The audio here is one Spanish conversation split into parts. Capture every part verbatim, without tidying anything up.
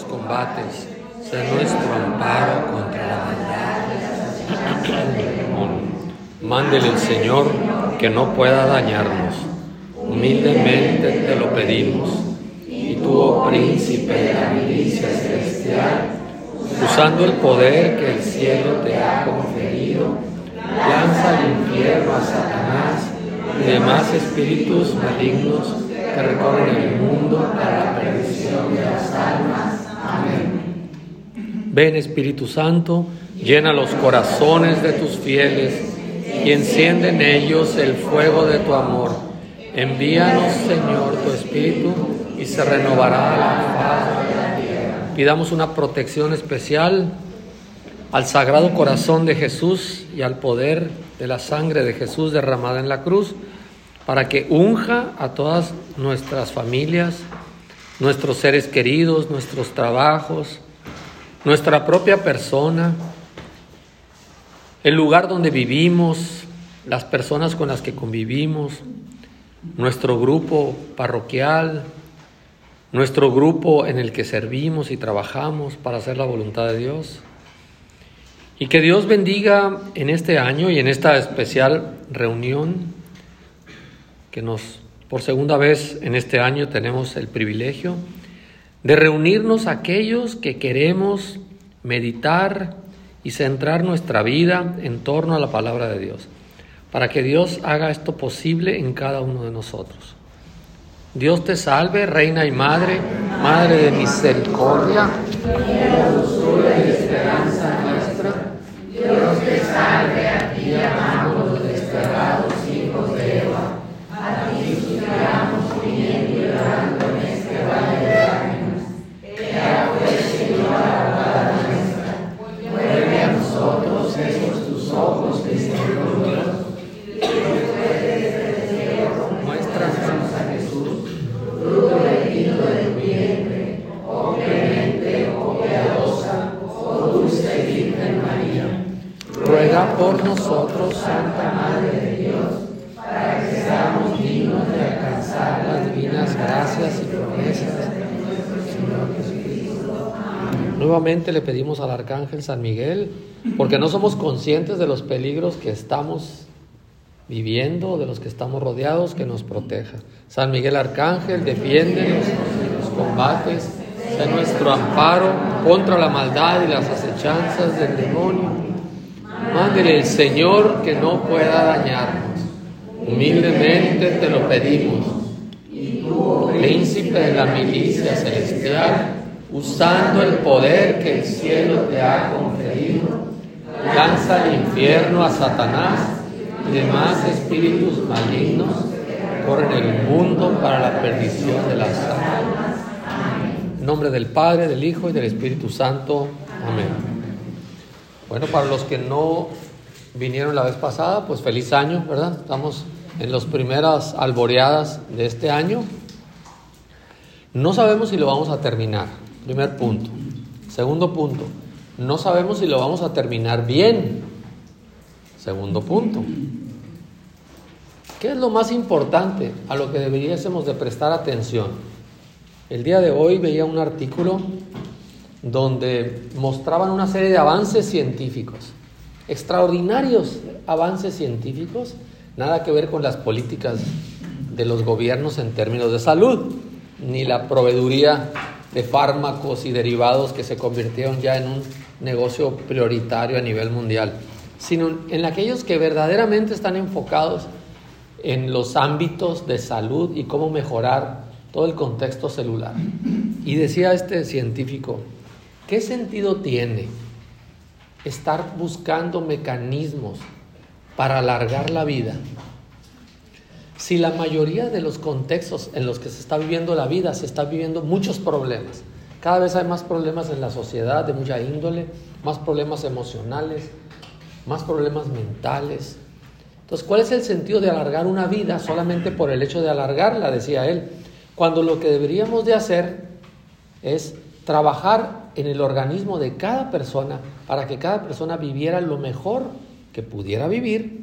combates, sé nuestro amparo contra la maldad. Mándele el Señor que no pueda dañarnos. Humildemente te lo pedimos. Y tú, oh príncipe de la milicia celestial, usando el poder que el cielo te ha conferido, lanza al infierno a Satanás y demás espíritus malignos que recorren el mundo para la perdición de las almas. Amén. Ven, Espíritu Santo, llena los corazones de tus fieles y enciende en ellos el fuego de tu amor. Envíanos, Señor, tu Espíritu y se renovará la faz de la tierra. Pidamos una protección especial al Sagrado Corazón de Jesús y al poder de la sangre de Jesús derramada en la cruz, para que unja a todas nuestras familias, nuestros seres queridos, nuestros trabajos, nuestra propia persona, el lugar donde vivimos, las personas con las que convivimos, nuestro grupo parroquial, nuestro grupo en el que servimos y trabajamos para hacer la voluntad de Dios. Y que Dios bendiga en este año y en esta especial reunión que nos, por segunda vez en este año, tenemos el privilegio de reunirnos aquellos que queremos meditar y centrar nuestra vida en torno a la palabra de Dios, para que Dios haga esto posible en cada uno de nosotros. Dios te salve, Reina y Madre, Madre de misericordia, la dulzura y esperanza nuestra. Dios te salve, a ti llamamos los desterrados hijos de Eva. A ti suspiramos gimiendo y llorando en este valle de lágrimas. Ea pues, Señora, abogada nuestra, vuelve a nosotros esos tus ojos misericordiosos, y después de este deseo, muéstranos a Jesús, fruto bendito de tu vientre, oh clemente, oh piadosa, oh dulce Virgen María. Ruega por nosotros, Santa Madre de Dios, para que seamos dignos de alcanzar las divinas gracias y promesas de nuestro Señor Jesucristo. Amén. Nuevamente le pedimos al Arcángel San Miguel, porque no somos conscientes de los peligros que estamos viviendo, de los que estamos rodeados, que nos proteja. San Miguel Arcángel, defiéndenos en los combates, sé nuestro amparo contra la maldad y las acechanzas del demonio. Mándele el Señor que no pueda dañarnos. Humildemente te lo pedimos. Y tú, príncipe de la milicia celestial, usando el poder que el cielo te ha conferido, lanza al infierno a Satanás y demás espíritus malignos que corren el mundo para la perdición de las almas. En nombre del Padre, del Hijo y del Espíritu Santo. Amén. Bueno, para los que no vinieron la vez pasada, pues feliz año, ¿verdad? Estamos en las primeras alboreadas de este año. No sabemos si lo vamos a terminar, primer punto. Segundo punto, no sabemos si lo vamos a terminar bien. Segundo punto. ¿Qué es lo más importante a lo que deberíamos de prestar atención? El día de hoy veía un artículo donde mostraban una serie de avances científicos, extraordinarios avances científicos, nada que ver con las políticas de los gobiernos en términos de salud, ni la proveeduría de fármacos y derivados que se convirtieron ya en un negocio prioritario a nivel mundial, sino en aquellos que verdaderamente están enfocados en los ámbitos de salud y cómo mejorar todo el contexto celular. Y decía este científico, ¿qué sentido tiene estar buscando mecanismos para alargar la vida si la mayoría de los contextos en los que se está viviendo la vida se está viviendo muchos problemas? Cada vez hay más problemas en la sociedad de mucha índole, más problemas emocionales, más problemas mentales. Entonces, ¿cuál es el sentido de alargar una vida solamente por el hecho de alargarla? Decía él, cuando lo que deberíamos de hacer es trabajar en el organismo de cada persona para que cada persona viviera lo mejor que pudiera vivir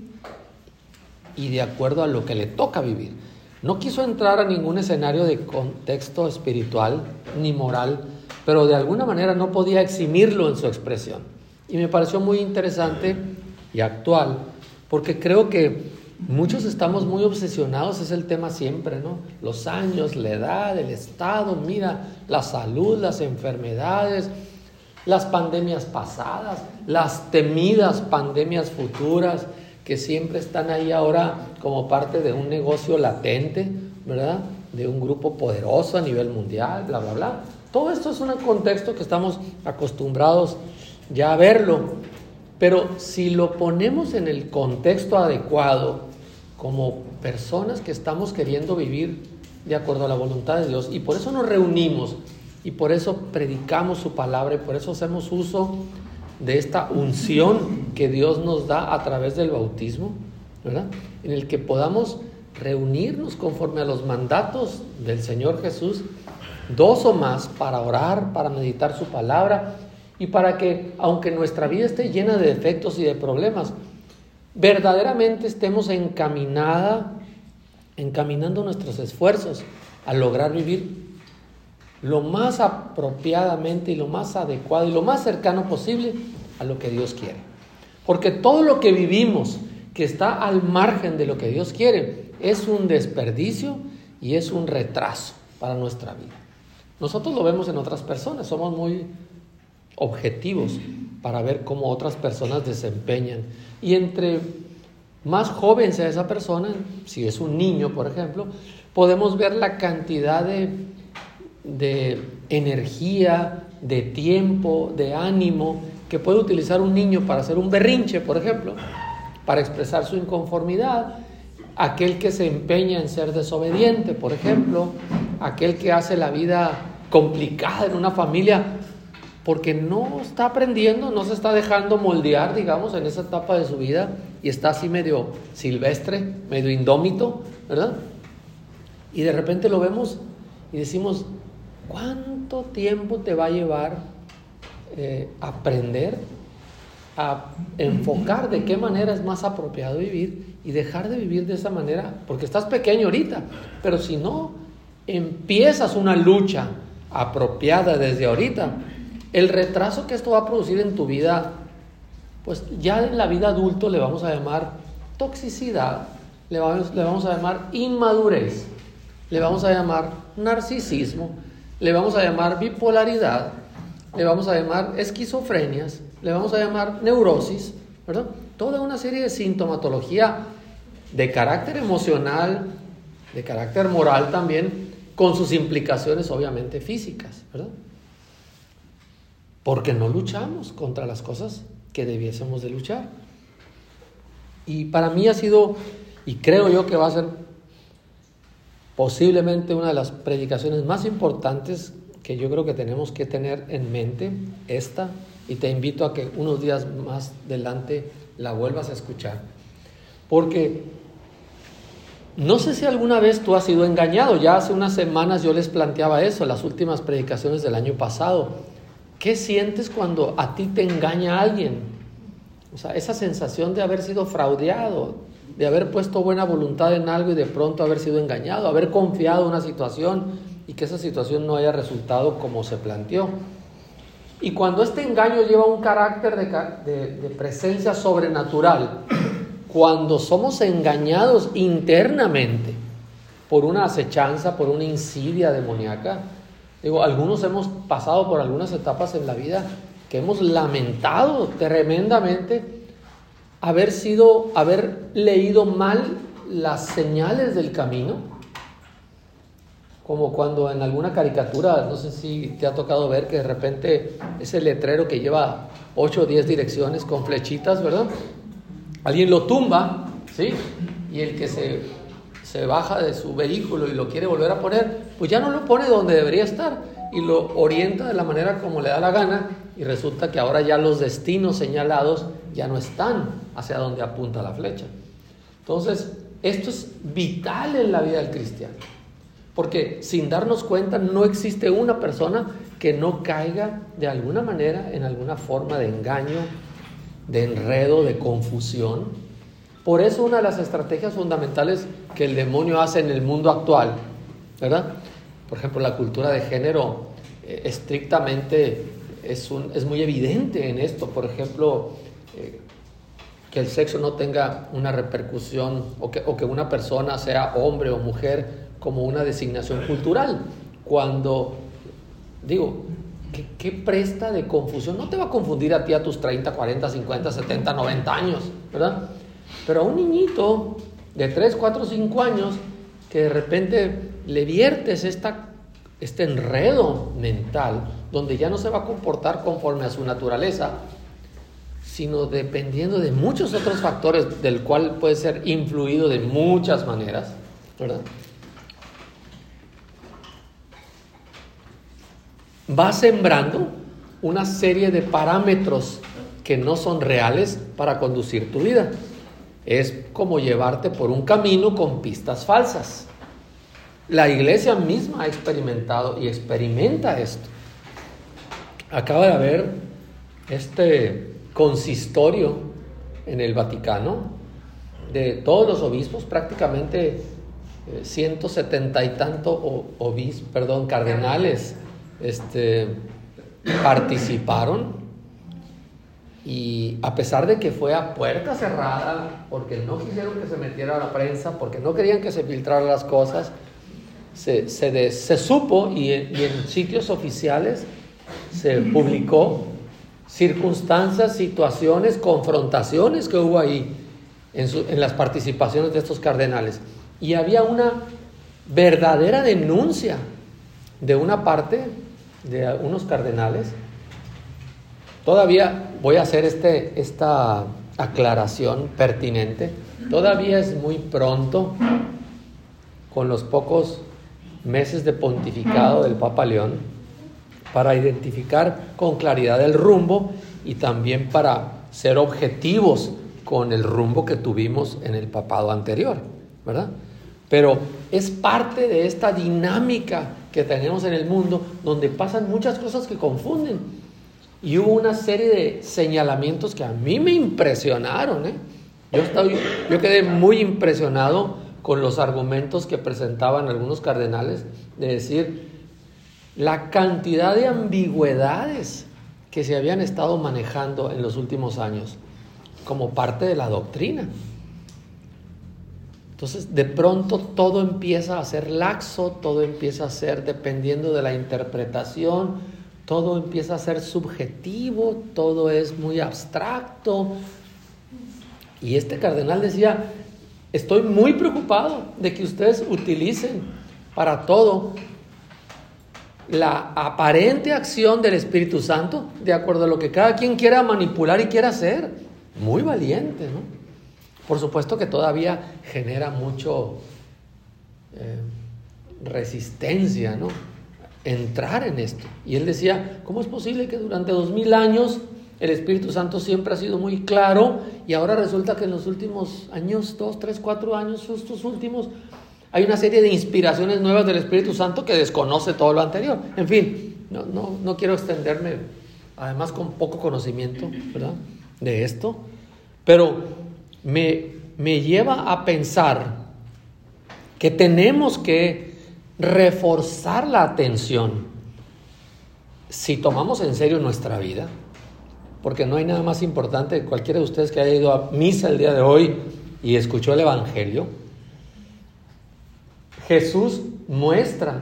y de acuerdo a lo que le toca vivir. No quiso entrar a ningún escenario de contexto espiritual ni moral pero de alguna manera no podía eximirlo en su expresión. Y me pareció muy interesante y actual, porque creo que muchos estamos muy obsesionados, es el tema siempre, ¿no? Los años, la edad, el estado, mira, la salud, las enfermedades, las pandemias pasadas, las temidas pandemias futuras, que siempre están ahí ahora como parte de un negocio latente, ¿verdad? De un grupo poderoso a nivel mundial, bla, bla, bla. Todo esto es un contexto que estamos acostumbrados ya a verlo, pero si lo ponemos en el contexto adecuado, como personas que estamos queriendo vivir de acuerdo a la voluntad de Dios, y por eso nos reunimos, y por eso predicamos su palabra, y por eso hacemos uso de esta unción que Dios nos da a través del bautismo, ¿verdad? En el que podamos reunirnos conforme a los mandatos del Señor Jesús, dos o más, para orar, para meditar su palabra, y para que, aunque nuestra vida esté llena de defectos y de problemas, verdaderamente estemos encaminada, encaminando nuestros esfuerzos a lograr vivir lo más apropiadamente y lo más adecuado y lo más cercano posible a lo que Dios quiere. Porque todo lo que vivimos que está al margen de lo que Dios quiere es un desperdicio y es un retraso para nuestra vida. Nosotros lo vemos en otras personas, somos muy objetivos para ver cómo otras personas desempeñan. Y entre más joven sea esa persona, si es un niño, por ejemplo, podemos ver la cantidad de, de energía, de tiempo, de ánimo que puede utilizar un niño para hacer un berrinche, por ejemplo, para expresar su inconformidad, aquel que se empeña en ser desobediente, por ejemplo, aquel que hace la vida complicada en una familia porque no está aprendiendo, no se está dejando moldear, digamos, en esa etapa de su vida, y está así medio silvestre, medio indómito, ¿verdad? Y de repente lo vemos y decimos, ¿cuánto tiempo te va a llevar eh, aprender a enfocar de qué manera es más apropiado vivir y dejar de vivir de esa manera? Porque estás pequeño ahorita, pero si no empiezas una lucha apropiada desde ahorita, el retraso que esto va a producir en tu vida, pues ya en la vida adulto le vamos a llamar toxicidad, le vamos, le vamos a llamar inmadurez, le vamos a llamar narcisismo, le vamos a llamar bipolaridad, le vamos a llamar esquizofrenias, le vamos a llamar neurosis, ¿verdad? Toda una serie de sintomatología de carácter emocional, de carácter moral también, con sus implicaciones obviamente físicas, ¿verdad? Porque no luchamos contra las cosas que debiésemos de luchar. Y para mí ha sido, y creo yo que va a ser posiblemente una de las predicaciones más importantes que yo creo que tenemos que tener en mente, esta, y te invito a que unos días más adelante la vuelvas a escuchar. Porque no sé si alguna vez tú has sido engañado. Ya hace unas semanas yo les planteaba eso, las últimas predicaciones del año pasado. ¿Qué sientes cuando a ti te engaña alguien? O sea, esa sensación de haber sido fraudeado, de haber puesto buena voluntad en algo y de pronto haber sido engañado, haber confiado en una situación y que esa situación no haya resultado como se planteó. Y cuando este engaño lleva un carácter de, de, de presencia sobrenatural, cuando somos engañados internamente por una acechanza, por una insidia demoníaca, digo, algunos hemos pasado por algunas etapas en la vida que hemos lamentado tremendamente haber sido, haber leído mal las señales del camino, como cuando en alguna caricatura, no sé si te ha tocado ver que de repente ese letrero que lleva ocho o diez direcciones con flechitas, ¿verdad? Alguien lo tumba, ¿sí? Y el que se, se baja de su vehículo y lo quiere volver a poner, pues ya no lo pone donde debería estar y lo orienta de la manera como le da la gana, y resulta que ahora ya los destinos señalados ya no están hacia donde apunta la flecha. Entonces, esto es vital en la vida del cristiano, porque sin darnos cuenta no existe una persona que no caiga de alguna manera en alguna forma de engaño, de enredo, de confusión. Por eso una de las estrategias fundamentales que el demonio hace en el mundo actual, ¿verdad? Por ejemplo, la cultura de género eh, estrictamente es, un, es muy evidente en esto. Por ejemplo, eh, que el sexo no tenga una repercusión o que, o que una persona sea hombre o mujer como una designación cultural. Cuando, digo, ¿qué, qué presta de confusión? No te va a confundir a ti a tus treinta, cuarenta, cincuenta, setenta, noventa años, ¿verdad? Pero a un niñito de tres, cuatro, cinco años que de repente le viertes esta, este enredo mental donde ya no se va a comportar conforme a su naturaleza, sino dependiendo de muchos otros factores, del cual puede ser influido de muchas maneras, ¿verdad? Va sembrando una serie de parámetros que no son reales para conducir tu vida. Es como llevarte por un camino con pistas falsas. La iglesia misma ha experimentado y experimenta esto. Acaba de haber este consistorio en el Vaticano de todos los obispos, prácticamente eh, ciento setenta y tanto obispos, perdón, cardenales, este, participaron. Y a pesar de que fue a puerta cerrada, porque no quisieron que se metiera la prensa, porque no querían que se filtraran las cosas, se, se, de, se supo y en, y en sitios oficiales se publicó circunstancias, situaciones, confrontaciones que hubo ahí en, su, en las participaciones de estos cardenales. Y había una verdadera denuncia de una parte de unos cardenales. Todavía voy a hacer este, esta aclaración pertinente. Todavía es muy pronto, con los pocos meses de pontificado del Papa León, para identificar con claridad el rumbo y también para ser objetivos con el rumbo que tuvimos en el papado anterior, ¿verdad? Pero es parte de esta dinámica que tenemos en el mundo, donde pasan muchas cosas que confunden. Y hubo una serie de señalamientos que a mí me impresionaron, ¿eh? Yo, estaba, yo quedé muy impresionado con los argumentos que presentaban algunos cardenales, de decir la cantidad de ambigüedades que se habían estado manejando en los últimos años como parte de la doctrina. Entonces, de pronto todo empieza a ser laxo, todo empieza a ser dependiendo de la interpretación, todo empieza a ser subjetivo, todo es muy abstracto. Y este cardenal decía, estoy muy preocupado de que ustedes utilicen para todo la aparente acción del Espíritu Santo de acuerdo a lo que cada quien quiera manipular y quiera hacer. Muy valiente, ¿no? Por supuesto que todavía genera mucho eh, resistencia, ¿no? Entrar en esto. Y él decía, ¿cómo es posible que durante dos mil años el Espíritu Santo siempre ha sido muy claro y ahora resulta que en los últimos años, dos, tres, cuatro años, estos últimos, hay una serie de inspiraciones nuevas del Espíritu Santo que desconoce todo lo anterior? En fin, no, no, no quiero extenderme, además con poco conocimiento, ¿verdad?, de esto, pero me, me lleva a pensar que tenemos que reforzar la atención si tomamos en serio nuestra vida, porque no hay nada más importante. Cualquiera de ustedes que haya ido a misa el día de hoy y escuchó el Evangelio, Jesús muestra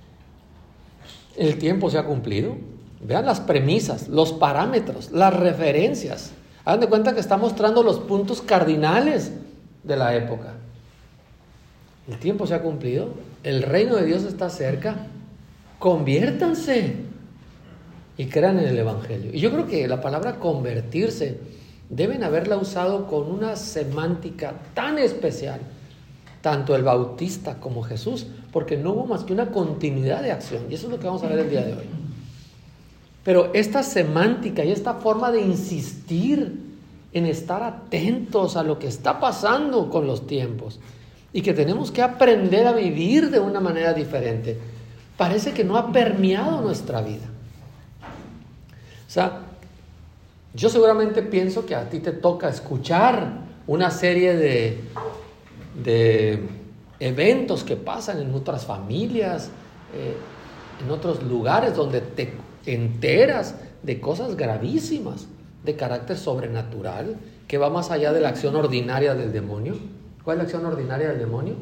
el tiempo se ha cumplido. Vean las premisas, los parámetros, las referencias. Hagan de cuenta que está mostrando los puntos cardinales de la época. El tiempo se ha cumplido, el reino de Dios está cerca, conviértanse y crean en el Evangelio. Y yo creo que la palabra convertirse deben haberla usado con una semántica tan especial, tanto el Bautista como Jesús, porque no hubo más que una continuidad de acción, y eso es lo que vamos a ver el día de hoy. Pero esta semántica y esta forma de insistir en estar atentos a lo que está pasando con los tiempos y que tenemos que aprender a vivir de una manera diferente, parece que no ha permeado nuestra vida. O sea, yo seguramente pienso que a ti te toca escuchar una serie de, de eventos que pasan en otras familias, eh, en otros lugares donde te enteras de cosas gravísimas de carácter sobrenatural que va más allá de la acción ordinaria del demonio. ¿Cuál es la acción ordinaria del demonio?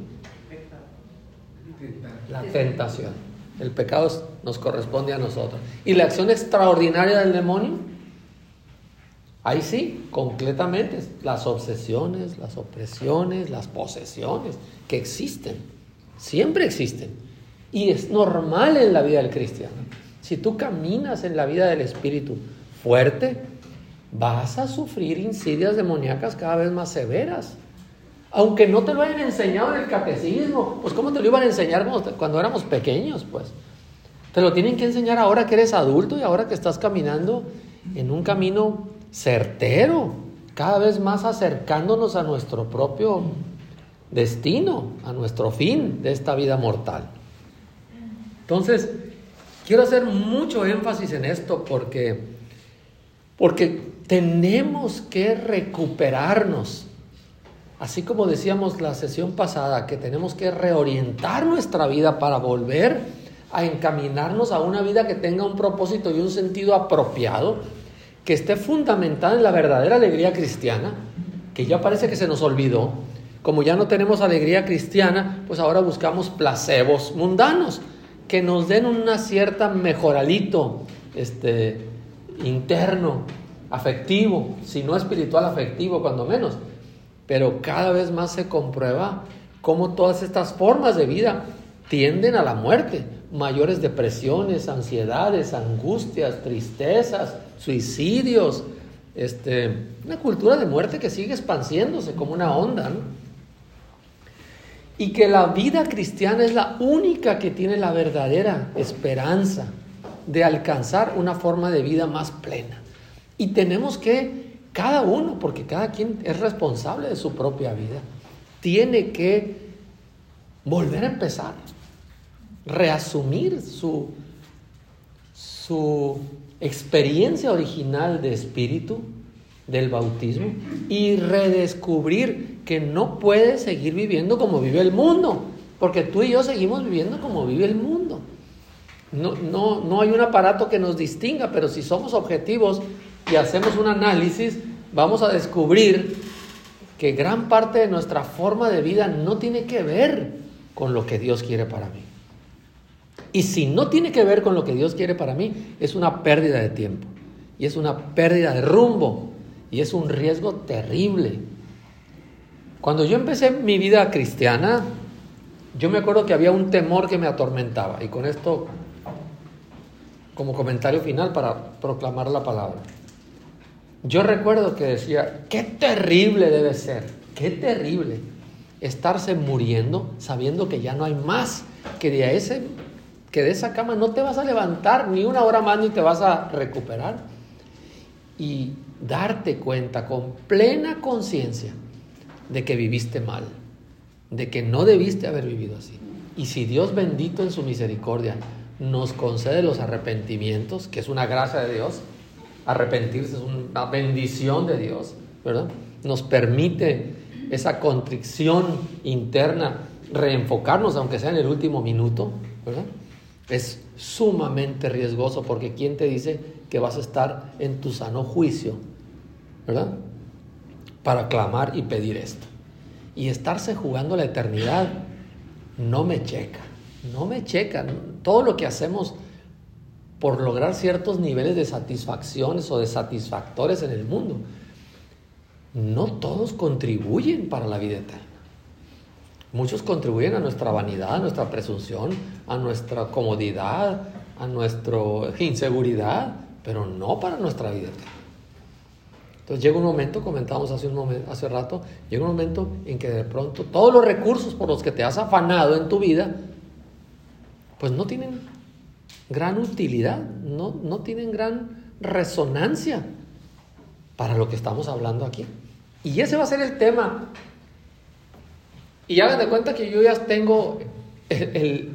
La tentación. El pecado nos corresponde a nosotros. ¿Y la acción extraordinaria del demonio? Ahí sí, completamente, las obsesiones, las opresiones, las posesiones que existen, siempre existen. Y es normal en la vida del cristiano. Si tú caminas en la vida del Espíritu fuerte, vas a sufrir insidias demoníacas cada vez más severas. Aunque no te lo hayan enseñado en el catecismo, pues ¿cómo te lo iban a enseñar cuando éramos pequeños? Pues te lo tienen que enseñar ahora que eres adulto y ahora que estás caminando en un camino certero, cada vez más acercándonos a nuestro propio destino, a nuestro fin de esta vida mortal. Entonces, quiero hacer mucho énfasis en esto porque, porque tenemos que recuperarnos. Así como decíamos la sesión pasada, que tenemos que reorientar nuestra vida para volver a encaminarnos a una vida que tenga un propósito y un sentido apropiado, que esté fundamentada en la verdadera alegría cristiana, que ya parece que se nos olvidó. Como ya no tenemos alegría cristiana, pues ahora buscamos placebos mundanos que nos den una cierta mejoralito este, interno, afectivo, si no espiritual, afectivo, cuando menos. Pero cada vez más se comprueba cómo todas estas formas de vida tienden a la muerte. Mayores depresiones, ansiedades, angustias, tristezas, suicidios, este, una cultura de muerte que sigue expandiéndose como una onda, ¿no? Y que la vida cristiana es la única que tiene la verdadera esperanza de alcanzar una forma de vida más plena. Y tenemos que, cada uno, porque cada quien es responsable de su propia vida, tiene que volver a empezar, reasumir su, su experiencia original de espíritu, del bautismo, y redescubrir que no puede seguir viviendo como vive el mundo, porque tú y yo seguimos viviendo como vive el mundo. No, no, no hay un aparato que nos distinga, pero si somos objetivos y hacemos un análisis, vamos a descubrir que gran parte de nuestra forma de vida no tiene que ver con lo que Dios quiere para mí. Y si no tiene que ver con lo que Dios quiere para mí, es una pérdida de tiempo, y es una pérdida de rumbo, y es un riesgo terrible. Cuando yo empecé mi vida cristiana, yo me acuerdo que había un temor que me atormentaba, y con esto como comentario final para proclamar la palabra. Yo recuerdo que decía, qué terrible debe ser, qué terrible estarse muriendo sabiendo que ya no hay más, que de ese, que de esa cama no te vas a levantar ni una hora más ni te vas a recuperar, y darte cuenta con plena conciencia de que viviste mal, de que no debiste haber vivido así. Y si Dios bendito en su misericordia nos concede los arrepentimientos, que es una gracia de Dios, arrepentirse es una bendición de Dios, ¿verdad? Nos permite esa contrición interna, reenfocarnos, aunque sea en el último minuto, ¿verdad? Es sumamente riesgoso, porque ¿quién te dice que vas a estar en tu sano juicio, ¿verdad?, para clamar y pedir esto? Y estarse jugando la eternidad no me checa, no me checa. Todo lo que hacemos por lograr ciertos niveles de satisfacciones o de satisfactores en el mundo, no todos contribuyen para la vida eterna. Muchos contribuyen a nuestra vanidad, a nuestra presunción, a nuestra comodidad, a nuestra inseguridad, pero no para nuestra vida eterna. Entonces llega un momento, comentábamos hace un momento, hace rato, llega un momento en que de pronto todos los recursos por los que te has afanado en tu vida, pues no tienen gran utilidad, no, no tienen gran resonancia para lo que estamos hablando aquí. Y ese va a ser el tema. Y hagan de cuenta que yo ya tengo el, el,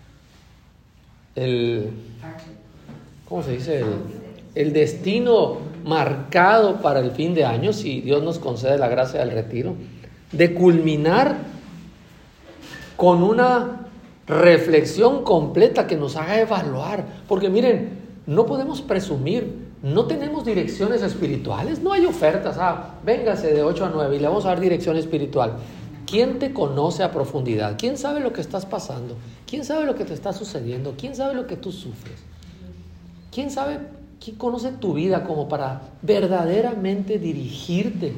el ¿cómo se dice? El, el destino marcado para el fin de año, si Dios nos concede la gracia del retiro, de culminar con una reflexión completa que nos haga evaluar. Porque miren, no podemos presumir, no tenemos direcciones espirituales, no hay ofertas, ah, véngase de ocho a nueve y le vamos a dar dirección espiritual. ¿Quién te conoce a profundidad? ¿Quién sabe lo que estás pasando? ¿Quién sabe lo que te está sucediendo? ¿Quién sabe lo que tú sufres? ¿Quién sabe, quién conoce tu vida como para verdaderamente dirigirte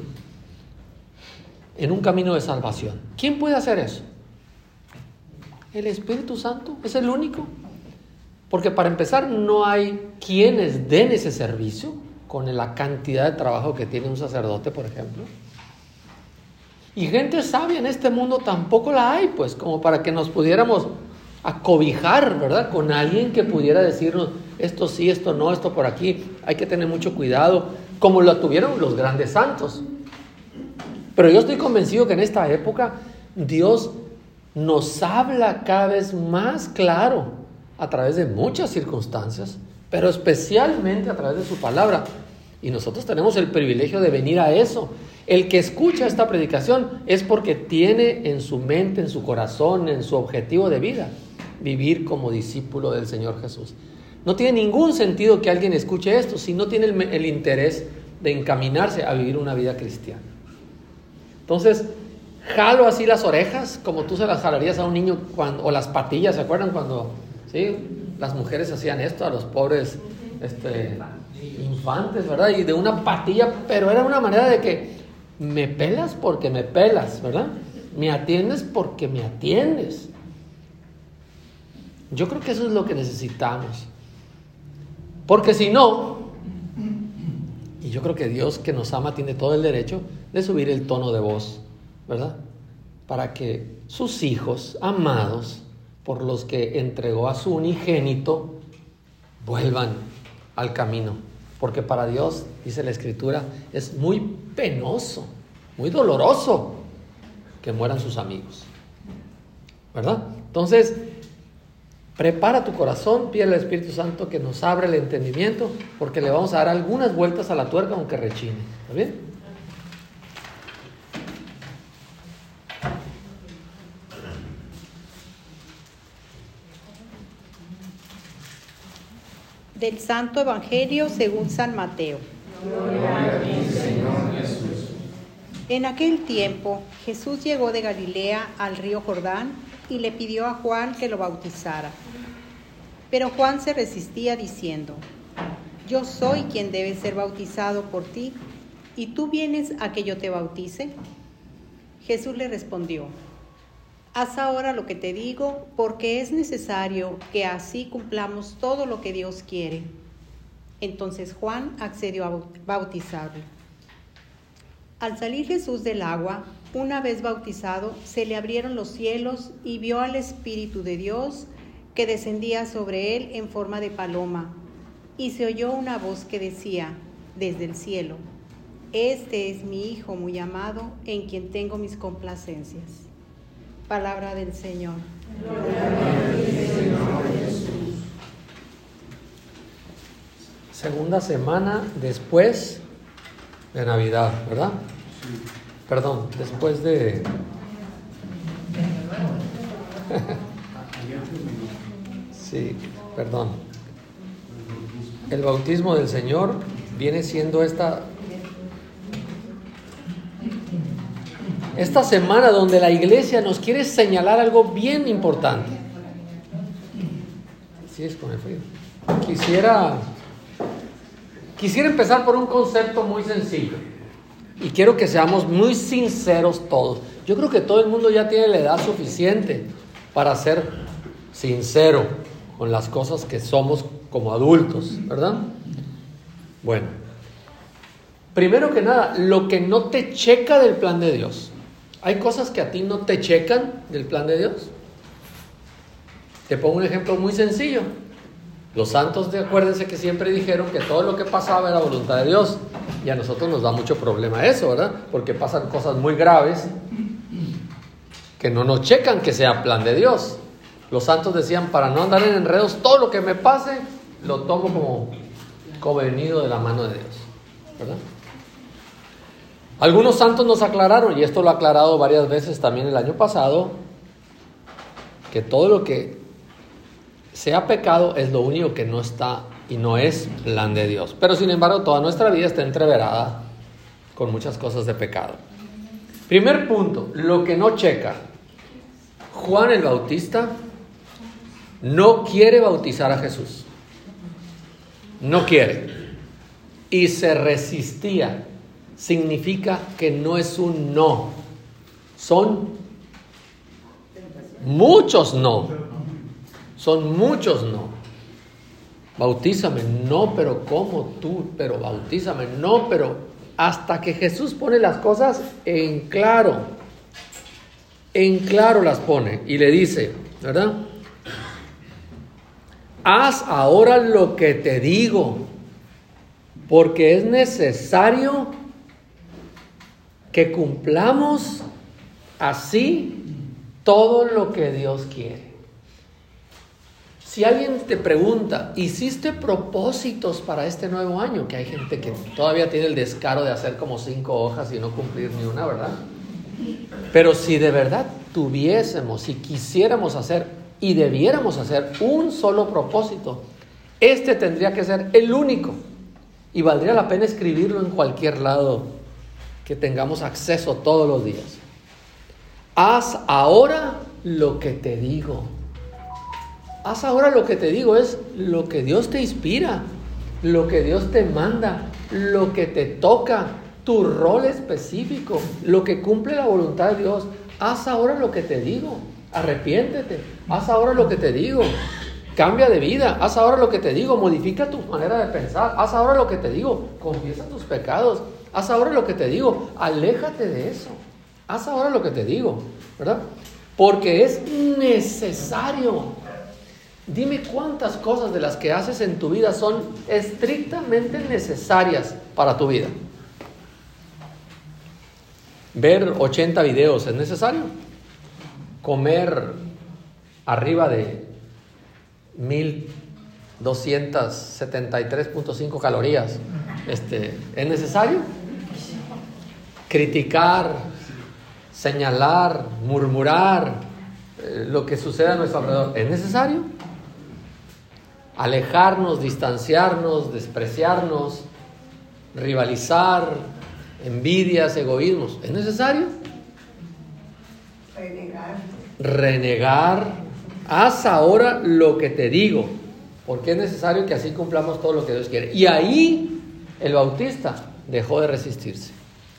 en un camino de salvación? ¿Quién puede hacer eso? El Espíritu Santo es el único. Porque para empezar no hay quienes den ese servicio con la cantidad de trabajo que tiene un sacerdote, por ejemplo. Y gente sabia en este mundo tampoco la hay, pues, como para que nos pudiéramos acobijar, ¿verdad? Con alguien que pudiera decirnos, esto sí, esto no, esto por aquí, hay que tener mucho cuidado, como lo tuvieron los grandes santos. Pero yo estoy convencido que en esta época Dios nos habla cada vez más claro a través de muchas circunstancias, pero especialmente a través de su palabra. Y nosotros tenemos el privilegio de venir a eso. El que escucha esta predicación es porque tiene en su mente, en su corazón, en su objetivo de vida, vivir como discípulo del Señor Jesús. No tiene ningún sentido que alguien escuche esto si no tiene el, el interés de encaminarse a vivir una vida cristiana. Entonces, jalo así las orejas, como tú se las jalarías a un niño, cuando, o las patillas, ¿se acuerdan cuando sí, las mujeres hacían esto a los pobres este, infantes, ¿verdad? Y de una patilla, pero era una manera de que me pelas porque me pelas, ¿verdad? Me atiendes porque me atiendes. Yo creo que eso es lo que necesitamos. Porque si no, y yo creo que Dios que nos ama tiene todo el derecho de subir el tono de voz, ¿verdad? Para que sus hijos amados, por los que entregó a su unigénito, vuelvan al camino. Porque para Dios, dice la Escritura, es muy penoso, muy doloroso que mueran sus amigos, ¿verdad? Entonces, prepara tu corazón, pide al Espíritu Santo que nos abra el entendimiento, porque le vamos a dar algunas vueltas a la tuerca aunque rechine. ¿Está bien? Del Santo Evangelio según San Mateo. Gloria a ti, Señor Jesús. En aquel tiempo, Jesús llegó de Galilea al río Jordán y le pidió a Juan que lo bautizara. Pero Juan se resistía diciendo, yo soy quien debe ser bautizado por ti, ¿y tú vienes a que yo te bautice? Jesús le respondió, haz ahora lo que te digo, porque es necesario que así cumplamos todo lo que Dios quiere. Entonces Juan accedió a bautizarlo. Al salir Jesús del agua, una vez bautizado, se le abrieron los cielos y vio al Espíritu de Dios que descendía sobre él en forma de paloma. Y se oyó una voz que decía, desde el cielo, este es mi Hijo muy amado, en quien tengo mis complacencias. Palabra del Señor. Gloria a ti, Señor Jesús. Segunda semana después de Navidad, ¿verdad? Sí. Perdón, después de... sí, perdón. El bautismo del Señor viene siendo esta... Esta semana donde la iglesia nos quiere señalar algo bien importante. Sí, es con el frío. Quisiera, quisiera empezar por un concepto muy sencillo. Y quiero que seamos muy sinceros todos. Yo creo que todo el mundo ya tiene la edad suficiente para ser sincero con las cosas que somos como adultos, ¿verdad? Bueno, primero que nada, lo que no te checa del plan de Dios. ¿Hay cosas que a ti no te checan del plan de Dios? Te pongo un ejemplo muy sencillo. Los santos, de, acuérdense que siempre dijeron que todo lo que pasaba era voluntad de Dios. Y a nosotros nos da mucho problema eso, ¿verdad? Porque pasan cosas muy graves que no nos checan que sea plan de Dios. Los santos decían, para no andar en enredos, todo lo que me pase, lo tomo como, como venido de la mano de Dios, ¿verdad? Algunos santos nos aclararon, y esto lo ha aclarado varias veces también el año pasado, que todo lo que sea pecado es lo único que no está y no es plan de Dios. Pero sin embargo, toda nuestra vida está entreverada con muchas cosas de pecado. Primer punto, lo que no checa. Juan el Bautista no quiere bautizar a Jesús. No quiere. Y se resistía. Significa que no es un no. Son muchos no. Son muchos no. Bautízame. No, pero ¿cómo tú? Pero bautízame. No, pero hasta que Jesús pone las cosas en claro. En claro las pone. Y le dice, ¿verdad? Haz ahora lo que te digo, porque es necesario que cumplamos así todo lo que Dios quiere. Si alguien te pregunta, ¿hiciste propósitos para este nuevo año? Que hay gente que todavía tiene el descaro de hacer como cinco hojas y no cumplir ni una, ¿verdad? Pero si de verdad tuviésemos, si quisiéramos hacer y debiéramos hacer un solo propósito, este tendría que ser el único. Y valdría la pena escribirlo en cualquier lado que tengamos acceso todos los días. Haz ahora lo que te digo. Haz ahora lo que te digo es lo que Dios te inspira, lo que Dios te manda, lo que te toca, tu rol específico, lo que cumple la voluntad de Dios. Haz ahora lo que te digo. Arrepiéntete. Haz ahora lo que te digo. Cambia de vida. Haz ahora lo que te digo. Modifica tu manera de pensar. Haz ahora lo que te digo. Confiesa tus pecados. Haz ahora lo que te digo. Aléjate de eso. Haz ahora lo que te digo, ¿verdad? Porque es necesario. Dime cuántas cosas de las que haces en tu vida son estrictamente necesarias para tu vida. Ver ochenta videos es necesario. Comer arriba de mil doscientos setenta y tres punto cinco calorías, este, ¿es necesario? Criticar, señalar, murmurar eh, lo que sucede a nuestro alrededor, ¿es necesario? Alejarnos, distanciarnos, despreciarnos, rivalizar, envidias, egoísmos, ¿es necesario? Renegar. Renegar. Haz ahora lo que te digo, porque es necesario que así cumplamos todo lo que Dios quiere. Y ahí el Bautista dejó de resistirse.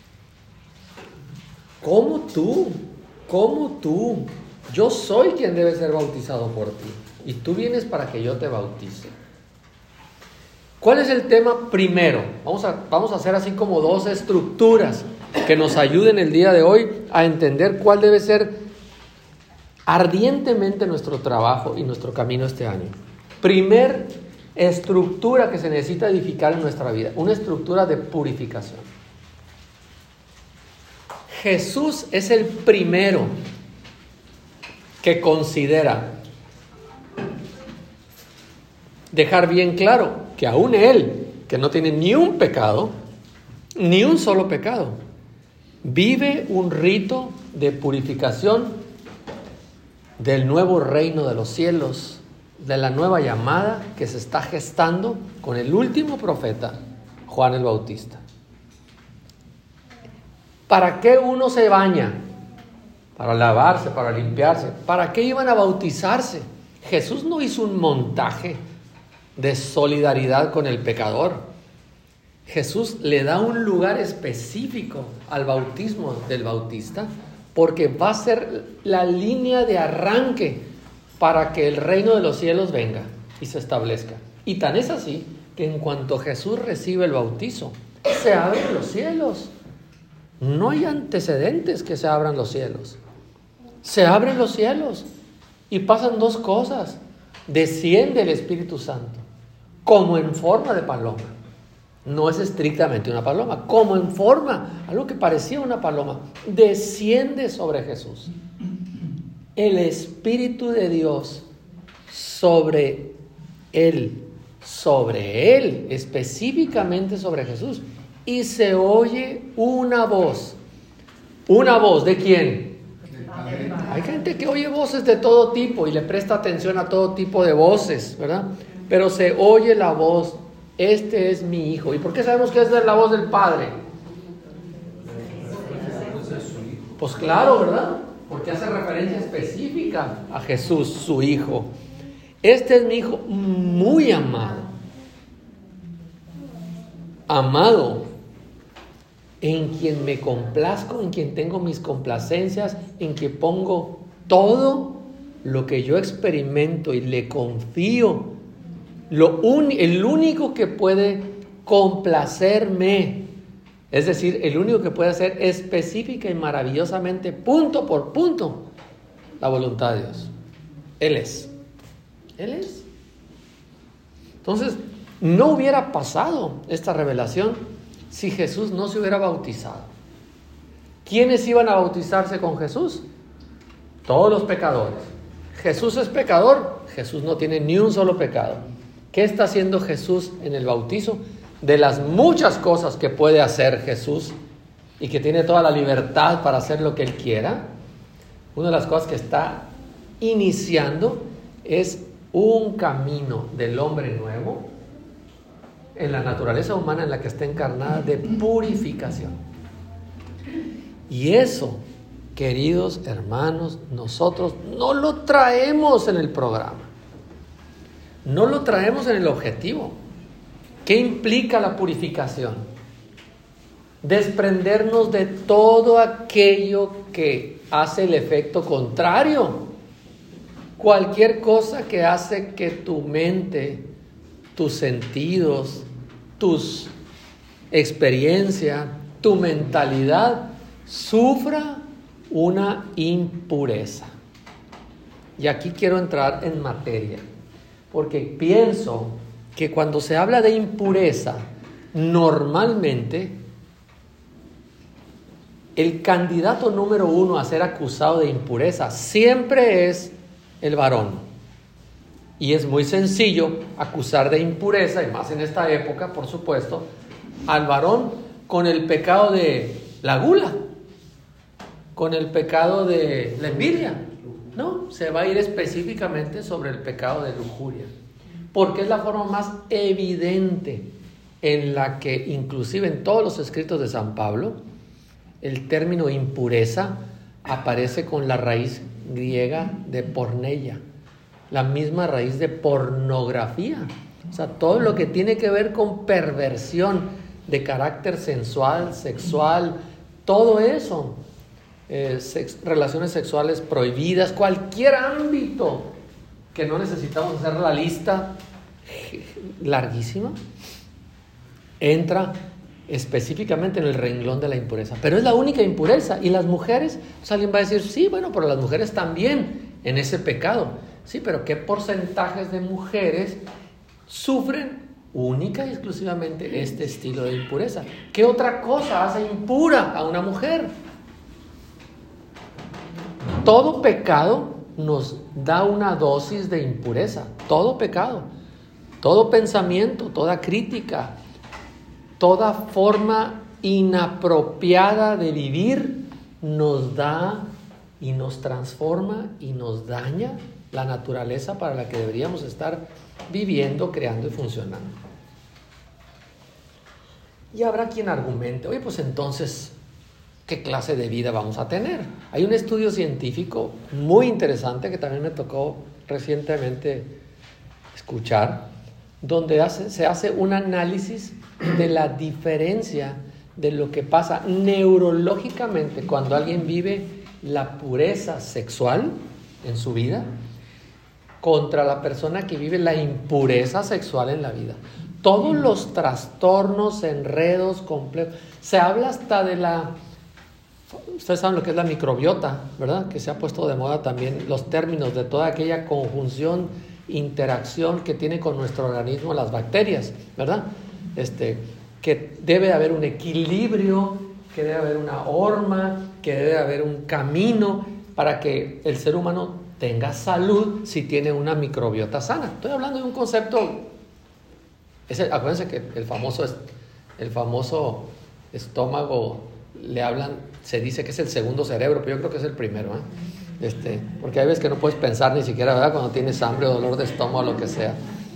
¿Cómo tú? ¿Cómo tú? Yo soy quien debe ser bautizado por ti. Y tú vienes para que yo te bautice. ¿Cuál es el tema primero? Vamos a, vamos a hacer así como dos estructuras que nos ayuden el día de hoy a entender cuál debe ser ardientemente nuestro trabajo y nuestro camino este año. Primer estructura que se necesita edificar en nuestra vida, una estructura de purificación. Jesús es el primero que considera dejar bien claro que aún Él, que no tiene ni un pecado, ni un solo pecado, vive un rito de purificación del nuevo reino de los cielos, de la nueva llamada que se está gestando con el último profeta, Juan el Bautista. ¿Para qué uno se baña? Para lavarse, para limpiarse. ¿Para qué iban a bautizarse? Jesús no hizo un montaje de solidaridad con el pecador. Jesús le da un lugar específico al bautismo del Bautista porque va a ser la línea de arranque para que el reino de los cielos venga y se establezca. Y tan es así que en cuanto Jesús recibe el bautizo, se abren los cielos. No hay antecedentes que se abran los cielos. Se abren los cielos y pasan dos cosas. Desciende el Espíritu Santo como en forma de paloma. No es estrictamente una paloma, como en forma, algo que parecía una paloma, desciende sobre Jesús. El Espíritu de Dios sobre Él, sobre Él, específicamente sobre Jesús. Y se oye una voz. ¿Una voz de quién? Hay gente que oye voces de todo tipo y le presta atención a todo tipo de voces, ¿verdad? Pero se oye la voz, este es mi hijo. ¿Y por qué sabemos que es la voz del Padre? Pues claro, ¿verdad? Porque hace referencia específica a Jesús, su hijo. Este es mi hijo muy amado. Amado, en quien me complazco, en quien tengo mis complacencias, en quien pongo todo lo que yo experimento y le confío. Lo un, el único que puede complacerme, es decir, el único que puede hacer específica y maravillosamente, punto por punto, la voluntad de Dios. Él es. Él es. Entonces, no hubiera pasado esta revelación si Jesús no se hubiera bautizado. ¿Quiénes iban a bautizarse con Jesús? Todos los pecadores. Jesús es pecador. Jesús no tiene ni un solo pecado. ¿Qué está haciendo Jesús en el bautizo? De las muchas cosas que puede hacer Jesús y que tiene toda la libertad para hacer lo que Él quiera, una de las cosas que está iniciando es un camino del hombre nuevo en la naturaleza humana en la que está encarnada de purificación. Y eso, queridos hermanos, nosotros no lo traemos en el programa, no lo traemos en el objetivo. ¿Qué implica la purificación? Desprendernos de todo aquello que hace el efecto contrario. Cualquier cosa que hace que tu mente, tus sentidos, tus experiencias, tu mentalidad sufra una impureza. Y aquí quiero entrar en materia, porque pienso que cuando se habla de impureza, normalmente el candidato número uno a ser acusado de impureza siempre es el varón. Y es muy sencillo acusar de impureza, y más en esta época, por supuesto, al varón con el pecado de la gula, con el pecado de la envidia. No, se va a ir específicamente sobre el pecado de lujuria, porque es la forma más evidente en la que, inclusive en todos los escritos de San Pablo, el término impureza aparece con la raíz griega de porneia, la misma raíz de pornografía. O sea, todo lo que tiene que ver con perversión de carácter sensual, sexual, todo eso, eh, sex, relaciones sexuales prohibidas, cualquier ámbito que no necesitamos hacer la lista larguísima, entra específicamente en el renglón de la impureza. Pero es la única impureza. Y las mujeres, pues alguien va a decir, sí, bueno, pero las mujeres también en ese pecado. Sí, pero ¿qué porcentajes de mujeres sufren única y exclusivamente este estilo de impureza? ¿Qué otra cosa hace impura a una mujer? Todo pecado nos da una dosis de impureza. Todo pecado, todo pensamiento, toda crítica, toda forma inapropiada de vivir nos da y nos transforma y nos daña la naturaleza para la que deberíamos estar viviendo, creando y funcionando. Y habrá quien argumente, oye, pues entonces, ¿qué clase de vida vamos a tener? Hay un estudio científico muy interesante que también me tocó recientemente escuchar, donde hace, se hace un análisis de la diferencia de lo que pasa neurológicamente cuando alguien vive la pureza sexual en su vida contra la persona que vive la impureza sexual en la vida. Todos los trastornos, enredos, complejos. Se habla hasta de la... Ustedes saben lo que es la microbiota, ¿verdad? Que se ha puesto de moda también los términos de toda aquella conjunción, interacción que tiene con nuestro organismo las bacterias, ¿verdad? Este, que debe haber un equilibrio, que debe haber una horma, que debe haber un camino para que el ser humano tenga salud si tiene una microbiota sana. Estoy hablando de un concepto, ese, acuérdense que el famoso, el famoso estómago, le hablan, se dice que es el segundo cerebro, pero yo creo que es el primero, ¿eh? Este, porque hay veces que no puedes pensar ni siquiera, ¿verdad? Cuando tienes hambre o dolor de estómago o lo que sea.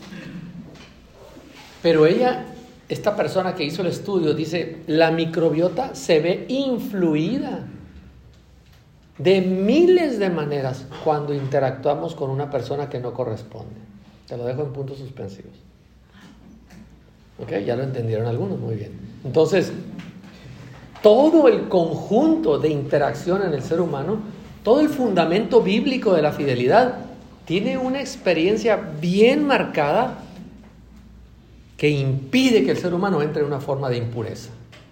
Pero ella, esta persona que hizo el estudio, dice, la microbiota se ve influida de miles de maneras cuando interactuamos con una persona que no corresponde. Te lo dejo en puntos suspensivos. ¿Ok? Ya lo entendieron algunos, muy bien. Entonces, todo el conjunto de interacción en el ser humano, todo el fundamento bíblico de la fidelidad, tiene una experiencia bien marcada que impide que el ser humano entre en una forma de impureza.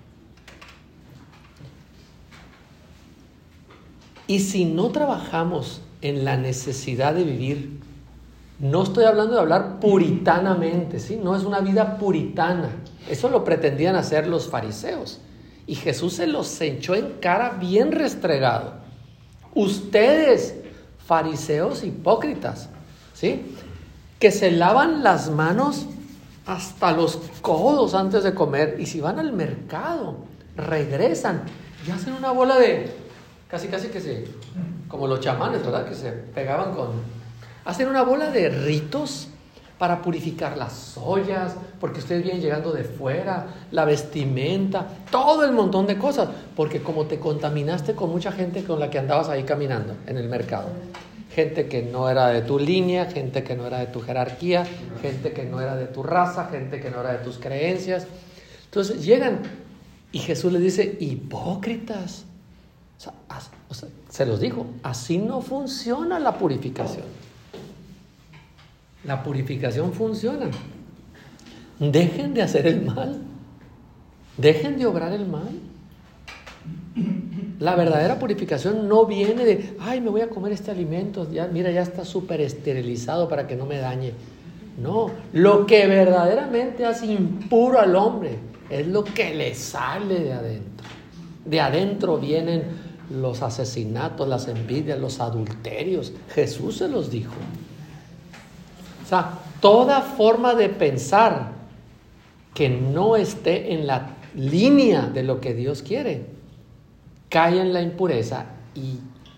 Y si no trabajamos en la necesidad de vivir, no estoy hablando de hablar puritanamente, ¿sí? No es una vida puritana. Eso lo pretendían hacer los fariseos. Y Jesús se los echó en cara bien restregado. Ustedes, fariseos hipócritas, ¿sí? Que se lavan las manos hasta los codos antes de comer. Y si van al mercado, regresan y hacen una bola de... Casi, casi que se... Como los chamanes, ¿verdad? Que se pegaban con... Hacen una bola de ritos para purificar las ollas, porque ustedes vienen llegando de fuera, la vestimenta, todo el montón de cosas, porque como te contaminaste con mucha gente con la que andabas ahí caminando en el mercado, gente que no era de tu línea, gente que no era de tu jerarquía, gente que no era de tu raza, gente que no era de tus creencias. Entonces llegan y Jesús les dice, hipócritas. O sea, o sea, se los dijo, así no funciona la purificación. La purificación funciona. Dejen de hacer el mal. Dejen de obrar el mal. La verdadera purificación no viene de, ay, me voy a comer este alimento, ya, mira, ya está súper esterilizado para que no me dañe. No, lo que verdaderamente hace impuro al hombre es lo que le sale de adentro. De adentro vienen los asesinatos, las envidias, los adulterios. Jesús se los dijo. O sea, toda forma de pensar que no esté en la línea de lo que Dios quiere, cae en la impureza. Y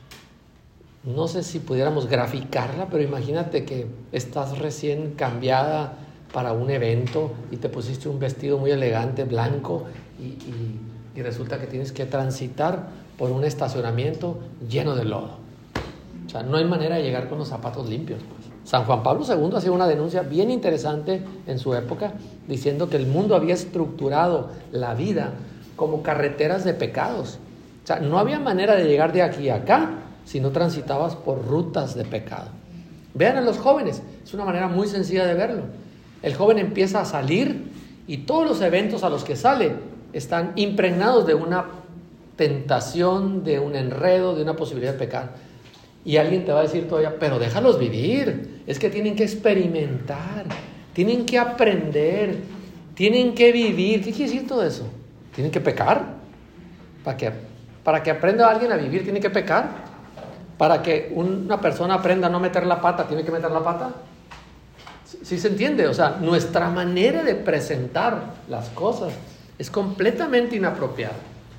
no sé si pudiéramos graficarla, pero imagínate que estás recién cambiada para un evento y te pusiste un vestido muy elegante, blanco, y, y, y resulta que tienes que transitar por un estacionamiento lleno de lodo. O sea, no hay manera de llegar con los zapatos limpios, pues. San Juan Pablo segundo hacía una denuncia bien interesante en su época, diciendo que el mundo había estructurado la vida como carreteras de pecados. O sea, no había manera de llegar de aquí a acá si no transitabas por rutas de pecado. Vean a los jóvenes, es una manera muy sencilla de verlo. El joven empieza a salir y todos los eventos a los que sale están impregnados de una tentación, de un enredo, de una posibilidad de pecar. Y alguien te va a decir todavía, pero déjalos vivir, es que tienen que experimentar, tienen que aprender, tienen que vivir. ¿Qué quiere decir todo eso? ¿Tienen que pecar? ¿Para qué? Para que aprenda alguien a vivir, ¿tiene que pecar? Para que una persona aprenda a no meter la pata, ¿tiene que meter la pata? ¿Sí, sí se entiende? O sea, nuestra manera de presentar las cosas es completamente inapropiada.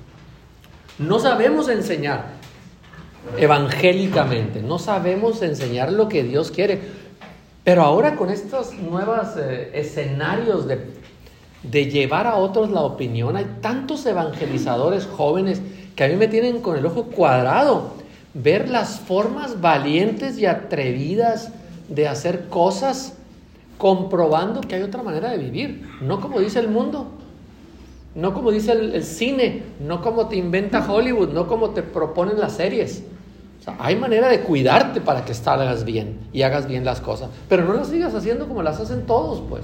No sabemos enseñar evangélicamente, no sabemos enseñar lo que Dios quiere. Pero ahora con estos nuevos eh, escenarios de, de llevar a otros la opinión, hay tantos evangelizadores jóvenes que a mí me tienen con el ojo cuadrado ver las formas valientes y atrevidas de hacer cosas, comprobando que hay otra manera de vivir, no como dice el mundo, no como dice el, el cine, no como te inventa Hollywood, no como te proponen las series. O sea, hay manera de cuidarte para que salgas bien y hagas bien las cosas, pero no las sigas haciendo como las hacen todos, pues.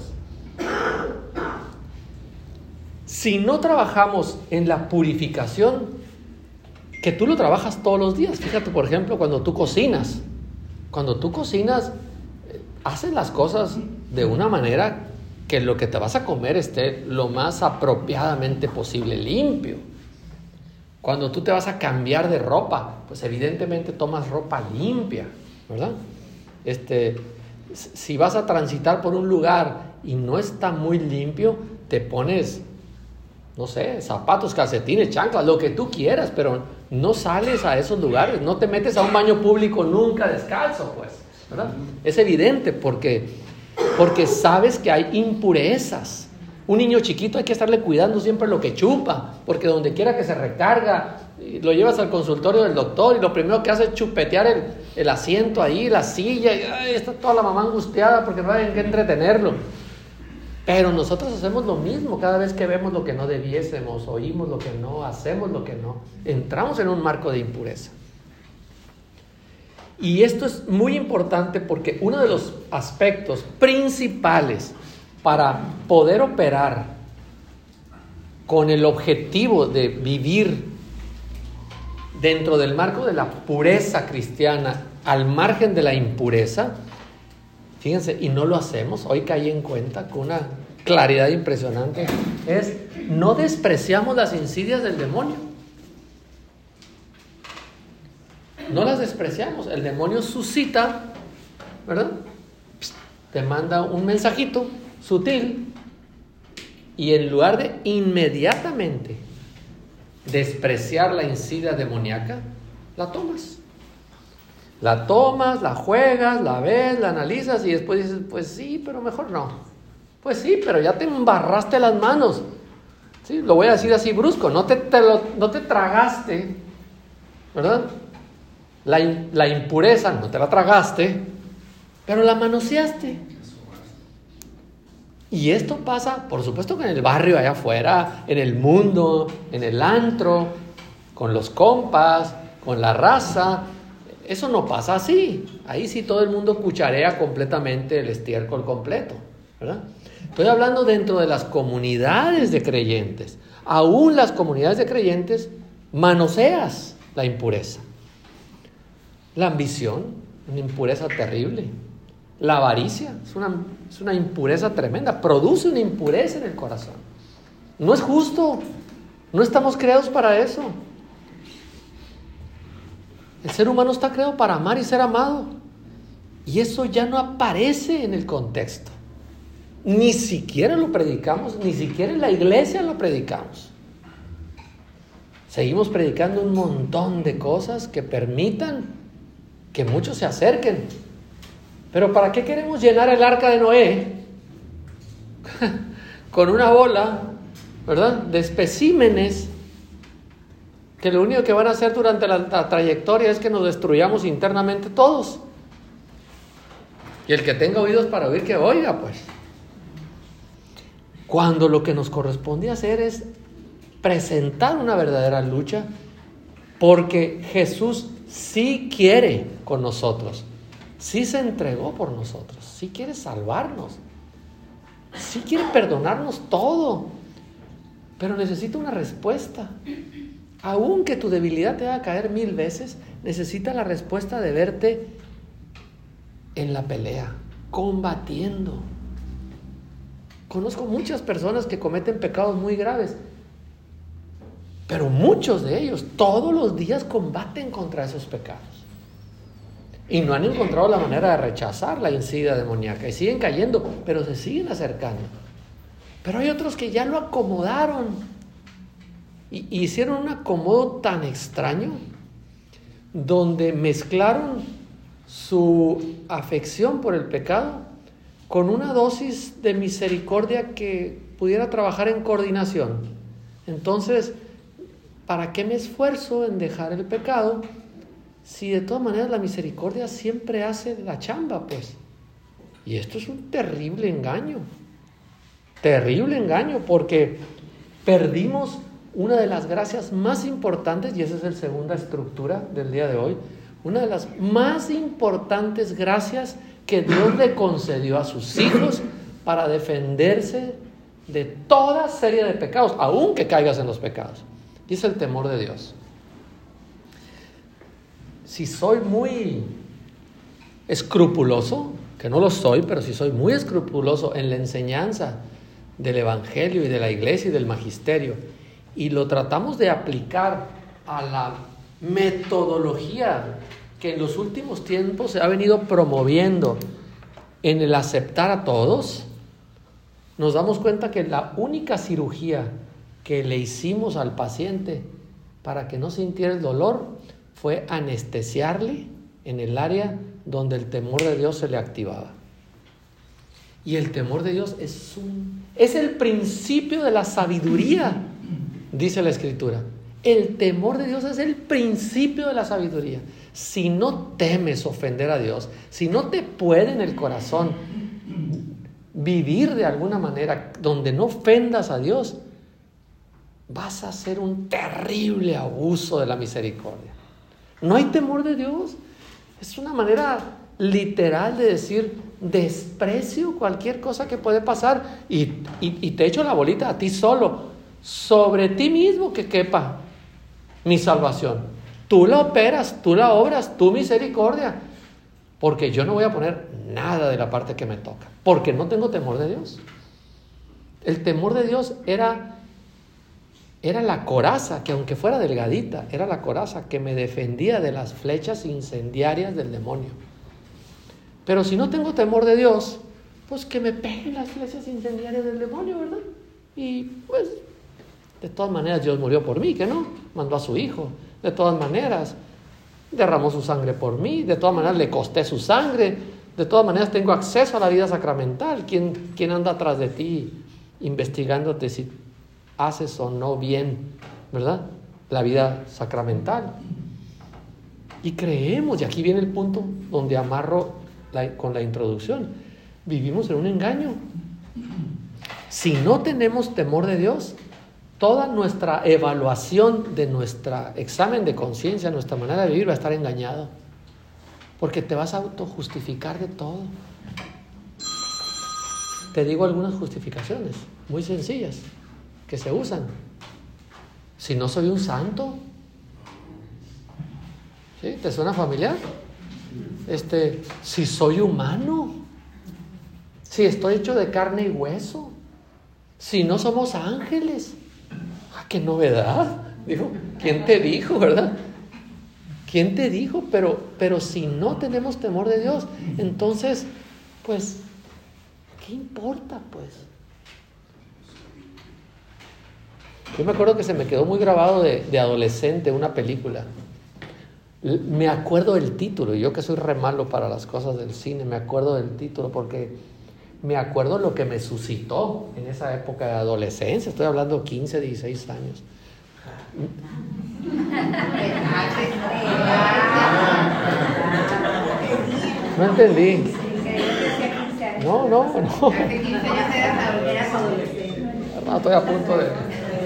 Si no trabajamos en la purificación, que tú lo trabajas todos los días. Fíjate, por ejemplo, cuando tú cocinas. Cuando tú cocinas, haces las cosas de una manera que lo que te vas a comer esté lo más apropiadamente posible limpio. Cuando tú te vas a cambiar de ropa, pues evidentemente tomas ropa limpia, ¿verdad? Este, si vas a transitar por un lugar y no está muy limpio, te pones no sé, zapatos, calcetines, chanclas, lo que tú quieras, pero no sales a esos lugares, no te metes a un baño público nunca descalzo, pues, ¿verdad? Es evidente porque, porque sabes que hay impurezas. Un niño chiquito hay que estarle cuidando siempre lo que chupa, porque donde quiera que se recarga, lo llevas al consultorio del doctor y lo primero que hace es chupetear el, el asiento ahí, la silla, y ay, está toda la mamá angustiada porque no hay en qué entretenerlo. Pero nosotros hacemos lo mismo cada vez que vemos lo que no debiésemos, oímos lo que no, hacemos lo que no. Entramos en un marco de impureza. Y esto es muy importante porque uno de los aspectos principales para poder operar con el objetivo de vivir dentro del marco de la pureza cristiana, al margen de la impureza, fíjense, y no lo hacemos, hoy caí en cuenta con una claridad impresionante, es no despreciamos las insidias del demonio. No las despreciamos. El demonio suscita, ¿verdad? Te manda un mensajito sutil y en lugar de inmediatamente despreciar la insidia demoníaca, la tomas. La tomas, la juegas, la ves, la analizas y después dices, pues sí, pero mejor no. Pues sí, pero ya te embarraste las manos. Sí, lo voy a decir así brusco, no te, te lo, no te tragaste, ¿verdad? La, la impureza, no te la tragaste, pero la manoseaste. Y esto pasa, por supuesto, que en el barrio allá afuera, en el mundo, en el antro, con los compas, con la raza. Eso no pasa así. Ahí sí todo el mundo cucharea completamente el estiércol completo, ¿verdad? Estoy hablando dentro de las comunidades de creyentes. Aún las comunidades de creyentes manoseas la impureza. La ambición, una impureza terrible. La avaricia es una, es una impureza tremenda. Produce una impureza en el corazón. No es justo. No estamos creados para eso. El ser humano está creado para amar y ser amado. Y eso ya no aparece en el contexto. Ni siquiera lo predicamos, ni siquiera en la iglesia lo predicamos. Seguimos predicando un montón de cosas que permitan que muchos se acerquen. Pero ¿para qué queremos llenar el arca de Noé con una bola, ¿verdad?, de especímenes que lo único que van a hacer durante la, la trayectoria es que nos destruyamos internamente todos? Y el que tenga oídos para oír, que oiga, pues. Cuando lo que nos corresponde hacer es presentar una verdadera lucha, porque Jesús sí quiere con nosotros, sí se entregó por nosotros, sí quiere salvarnos, sí quiere perdonarnos todo, pero necesita una respuesta. Aunque tu debilidad te haga caer mil veces, necesita la respuesta de verte en la pelea, combatiendo. Conozco muchas personas que cometen pecados muy graves, pero muchos de ellos todos los días combaten contra esos pecados. Y no han encontrado la manera de rechazar la insidia demoníaca. Y siguen cayendo, pero se siguen acercando. Pero hay otros que ya lo acomodaron. Y hicieron un acomodo tan extraño, donde mezclaron su afección por el pecado con una dosis de misericordia que pudiera trabajar en coordinación. Entonces, ¿para qué me esfuerzo en dejar el pecado si de todas maneras la misericordia siempre hace la chamba, pues? Y esto es un terrible engaño, terrible engaño, porque perdimos una de las gracias más importantes, y esa es la segunda estructura del día de hoy, una de las más importantes gracias que Dios le concedió a sus hijos para defenderse de toda serie de pecados, aun que caigas en los pecados, y es el temor de Dios. Si soy muy escrupuloso, que no lo soy, pero si soy muy escrupuloso en la enseñanza del Evangelio y de la iglesia y del magisterio, y lo tratamos de aplicar a la metodología que en los últimos tiempos se ha venido promoviendo en el aceptar a todos, nos damos cuenta que la única cirugía que le hicimos al paciente para que no sintiera el dolor fue anestesiarle en el área donde el temor de Dios se le activaba. Y el temor de Dios es un, es el principio de la sabiduría, dice la Escritura. El temor de Dios es el principio de la sabiduría. Si no temes ofender a Dios, si no te puede en el corazón vivir de alguna manera donde no ofendas a Dios, vas a hacer un terrible abuso de la misericordia. No hay temor de Dios. Es una manera literal de decir, desprecio cualquier cosa que puede pasar y, y, y te echo la bolita a ti solo, sobre ti mismo que quepa mi salvación. Tú la operas, tú la obras, tu misericordia, porque yo no voy a poner nada de la parte que me toca, porque no tengo temor de Dios. El temor de Dios era, era la coraza, que aunque fuera delgadita, era la coraza que me defendía de las flechas incendiarias del demonio. Pero si no tengo temor de Dios, pues que me peguen las flechas incendiarias del demonio, ¿verdad? Y pues, de todas maneras Dios murió por mí, ¿que no? Mandó a su hijo. De todas maneras, derramó su sangre por mí. De todas maneras, le costé su sangre. De todas maneras, tengo acceso a la vida sacramental. ¿Quién, quién anda atrás de ti investigándote si haces o no bien, ¿verdad? La vida sacramental. Y creemos, y aquí viene el punto donde amarro la, con la introducción. Vivimos en un engaño. Si no tenemos temor de Dios, toda nuestra evaluación de nuestro examen de conciencia, nuestra manera de vivir va a estar engañado. Porque te vas a autojustificar de todo. Te digo algunas justificaciones muy sencillas que se usan. Si no soy un santo, ¿sí? ¿Te suena familiar? Este, si soy humano, si estoy hecho de carne y hueso, si no somos ángeles. ¡Ah, qué novedad! Dijo, ¿quién te dijo, verdad? ¿Quién te dijo? Pero, pero si no tenemos temor de Dios, entonces, pues, ¿qué importa, pues? Yo me acuerdo que se me quedó muy grabado de, de adolescente una película. Me acuerdo del título, yo que soy re malo para las cosas del cine, me acuerdo del título porque me acuerdo lo que me suscitó en esa época de adolescencia. Estoy hablando quince, dieciséis años. No entendí. No, no, no. No, estoy a punto de...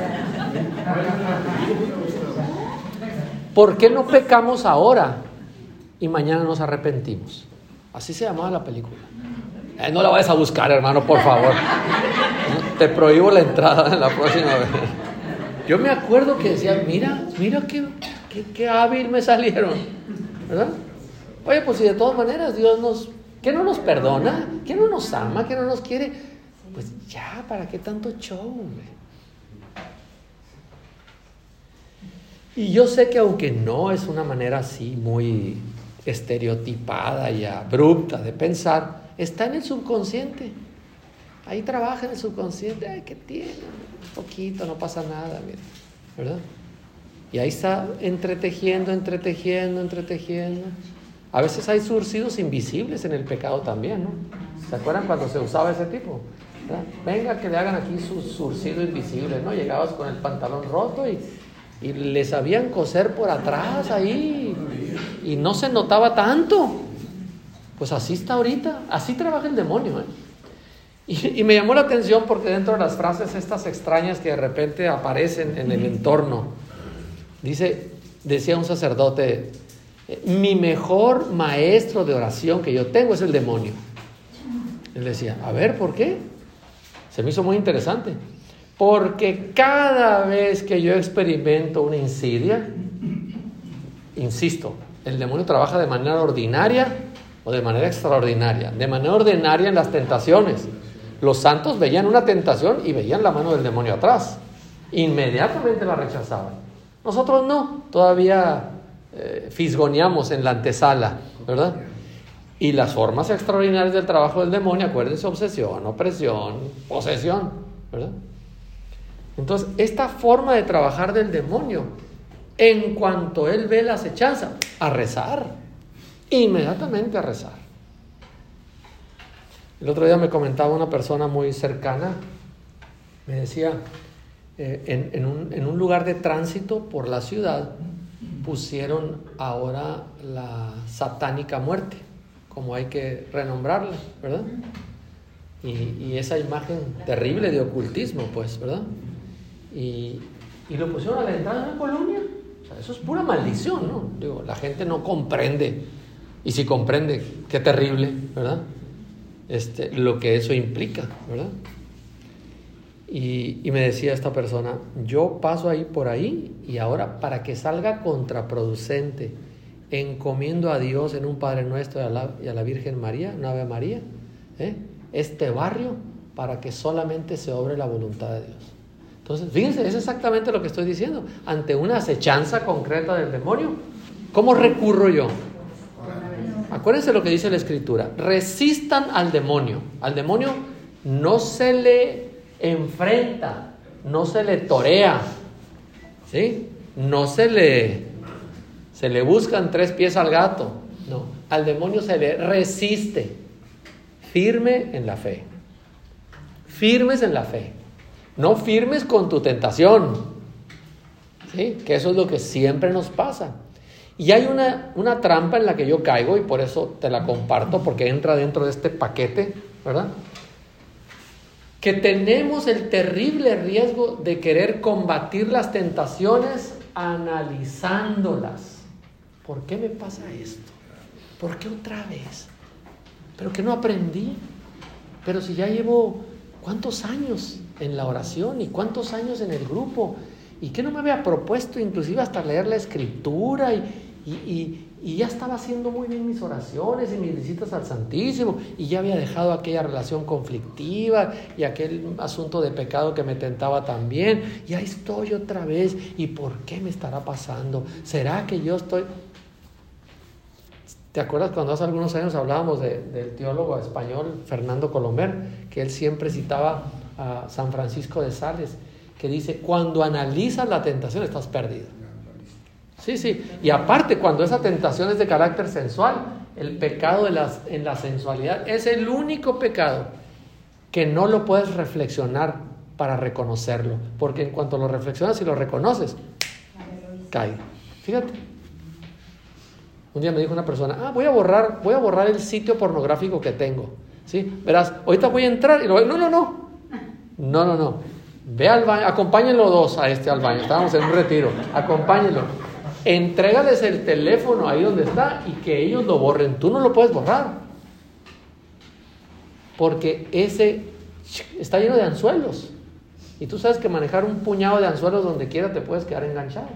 ¿Por qué no pecamos ahora y mañana nos arrepentimos? Así se llamaba la película. Eh, no la vayas a buscar, hermano, por favor. Te prohíbo la entrada en la próxima vez. Yo me acuerdo que decía, mira, mira qué, qué, qué hábil me salieron, ¿verdad? Oye, pues si de todas maneras Dios nos... ¿Qué no nos perdona? ¿Qué no nos ama? ¿Qué no nos quiere? Pues ya, ¿para qué tanto show, hombre? Y yo sé que aunque no es una manera así muy estereotipada y abrupta de pensar, está en el subconsciente. Ahí trabaja en el subconsciente. Ay, ¿qué tiene? Un poquito, no pasa nada, mira, ¿verdad? Y ahí está entretejiendo, entretejiendo, entretejiendo. A veces hay surcidos invisibles en el pecado también, ¿no? ¿Se acuerdan cuando se usaba ese tipo? ¿Verdad? Venga, que le hagan aquí su surcido invisible, ¿no? Llegabas con el pantalón roto y, y le sabían coser por atrás ahí y no se notaba tanto. Pues así está ahorita, así trabaja el demonio, ¿eh? Y, y me llamó la atención porque dentro de las frases estas extrañas que de repente aparecen en el entorno, dice, decía un sacerdote, mi mejor maestro de oración que yo tengo es el demonio. Él decía, a ver, ¿por qué? Se me hizo muy interesante. Porque cada vez que yo experimento una insidia, insisto, el demonio trabaja de manera ordinaria o de manera extraordinaria. De manera ordinaria en las tentaciones. Los santos veían una tentación y veían la mano del demonio atrás. Inmediatamente la rechazaban. Nosotros no, todavía eh, fisgoneamos en la antesala, ¿verdad? Y las formas extraordinarias del trabajo del demonio, acuérdense, obsesión, opresión, posesión, ¿verdad? Entonces, esta forma de trabajar del demonio, en cuanto él ve la acechanza, a rezar, inmediatamente a rezar. El otro día me comentaba una persona muy cercana, me decía, eh, en, en, un, en un lugar de tránsito por la ciudad, pusieron ahora la satánica muerte, como hay que renombrarla, ¿verdad? Y, y esa imagen terrible de ocultismo, pues, ¿verdad? Y, y lo pusieron a la entrada de una colonia. O sea, eso es pura maldición, ¿no? Digo, la gente no comprende, y si comprende, qué terrible, ¿verdad? Este, lo que eso implica, ¿verdad? Y, y me decía esta persona, yo paso ahí por ahí y ahora para que salga contraproducente, encomiendo a Dios en un Padre Nuestro y a la, y a la Virgen María, una Ave María, ¿eh? este barrio, para que solamente se obre la voluntad de Dios. Entonces, fíjense, es exactamente lo que estoy diciendo. Ante una acechanza concreta del demonio, ¿cómo recurro yo? Acuérdense lo que dice la Escritura, resistan al demonio. Al demonio no se le enfrenta, no se le torea, ¿sí? No se le, se le buscan tres pies al gato, no, al demonio se le resiste, firme en la fe, firmes en la fe, no firmes con tu tentación, ¿sí? Que eso es lo que siempre nos pasa. Y hay una, una trampa en la que yo caigo y por eso te la comparto, porque entra dentro de este paquete, ¿verdad? Que tenemos el terrible riesgo de querer combatir las tentaciones analizándolas. ¿Por qué me pasa esto? ¿Por qué otra vez? ¿Pero qué no aprendí? Pero si ya llevo cuántos años en la oración y cuántos años en el grupo, y que no me había propuesto inclusive hasta leer la Escritura y, y, y, y ya estaba haciendo muy bien mis oraciones y mis visitas al Santísimo y ya había dejado aquella relación conflictiva y aquel asunto de pecado que me tentaba también, y ahí estoy otra vez. ¿Y por qué me estará pasando? ¿Será que yo estoy...? ¿Te acuerdas cuando hace algunos años hablábamos de, del teólogo español Fernando Colomer, que él siempre citaba a San Francisco de Sales, que dice, cuando analizas la tentación estás perdido? Sí, sí, y aparte cuando esa tentación es de carácter sensual, el pecado de las, en la sensualidad es el único pecado que no lo puedes reflexionar para reconocerlo, porque en cuanto lo reflexionas y lo reconoces, cae. Fíjate, un día me dijo una persona, ah, voy a borrar, voy a borrar el sitio pornográfico que tengo, ¿sí? Verás, ahorita voy a entrar y lo voy, no, no, no, no, no, no, ve al baño, acompáñenlo dos a este al baño, estábamos en un retiro, acompáñenlo, entrégales el teléfono ahí donde está y que ellos lo borren, tú no lo puedes borrar, porque ese está lleno de anzuelos, y tú sabes que manejar un puñado de anzuelos donde quiera te puedes quedar enganchado.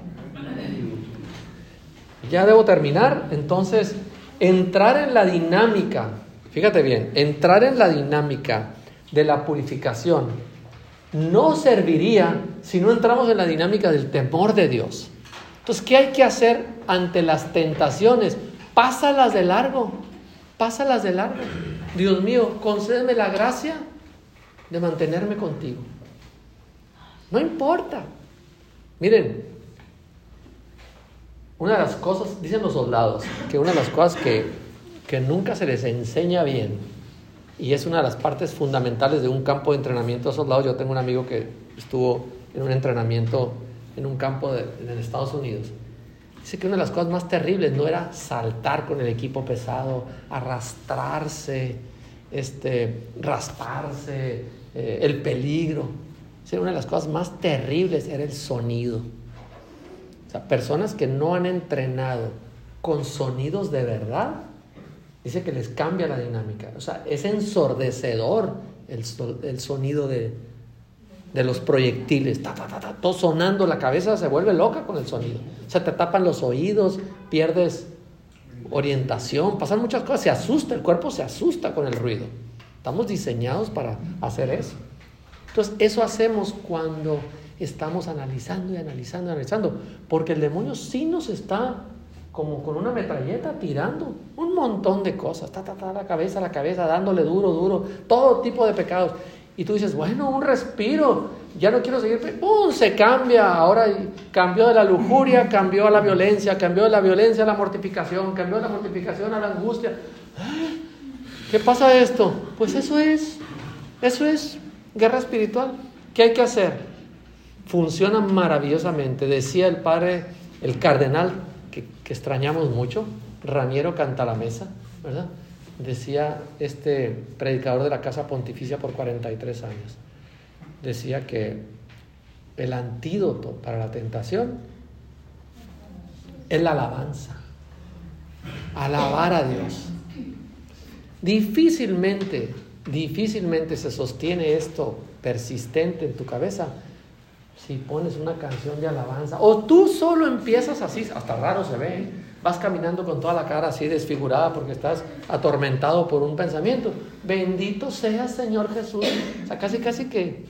Ya debo terminar. Entonces, entrar en la dinámica, fíjate bien, entrar en la dinámica de la purificación no serviría si no entramos en la dinámica del temor de Dios. Entonces, ¿qué hay que hacer ante las tentaciones? Pásalas de largo, pásalas de largo. Dios mío, concédeme la gracia de mantenerme contigo. No importa. Miren, una de las cosas, dicen los soldados, que una de las cosas que, que nunca se les enseña bien, y es una de las partes fundamentales de un campo de entrenamiento de soldados. Yo tengo un amigo que estuvo en un entrenamiento en un campo de, en Estados Unidos. Dice que una de las cosas más terribles no era saltar con el equipo pesado, arrastrarse, este, rasparse, eh, el peligro. Dice, una de las cosas más terribles era el sonido. O sea, personas que no han entrenado con sonidos de verdad, dice que les cambia la dinámica. O sea, es ensordecedor el, el sonido de, de los proyectiles. Ta, ta, ta, ta, todo sonando, la cabeza se vuelve loca con el sonido. O sea, te tapan los oídos, pierdes orientación, pasan muchas cosas, se asusta, el cuerpo se asusta con el ruido. Estamos diseñados para hacer eso. Entonces, eso hacemos cuando estamos analizando y analizando y analizando, porque el demonio sí nos está como con una metralleta tirando un montón de cosas, ta, ta, ta, la cabeza, la cabeza, dándole duro, duro, todo tipo de pecados. Y tú dices, bueno, un respiro, ya no quiero seguir, ¡pum! Se cambia, ahora cambió de la lujuria, cambió a la violencia, cambió de la violencia a la mortificación, cambió de la mortificación a la angustia. ¿Qué pasa esto? Pues eso es, eso es guerra espiritual. ¿Qué hay que hacer? Funciona maravillosamente. Decía el padre, el cardenal, que, que extrañamos mucho, Raniero Cantalamessa, ¿verdad? Decía este predicador de la Casa Pontificia por cuarenta y tres años, decía que el antídoto para la tentación es la alabanza, alabar a Dios. Difícilmente, difícilmente se sostiene esto persistente en tu cabeza si pones una canción de alabanza, o tú solo empiezas así, hasta raro se ve, ¿eh? Vas caminando con toda la cara así desfigurada porque estás atormentado por un pensamiento. Bendito seas, Señor Jesús. O sea, casi casi que,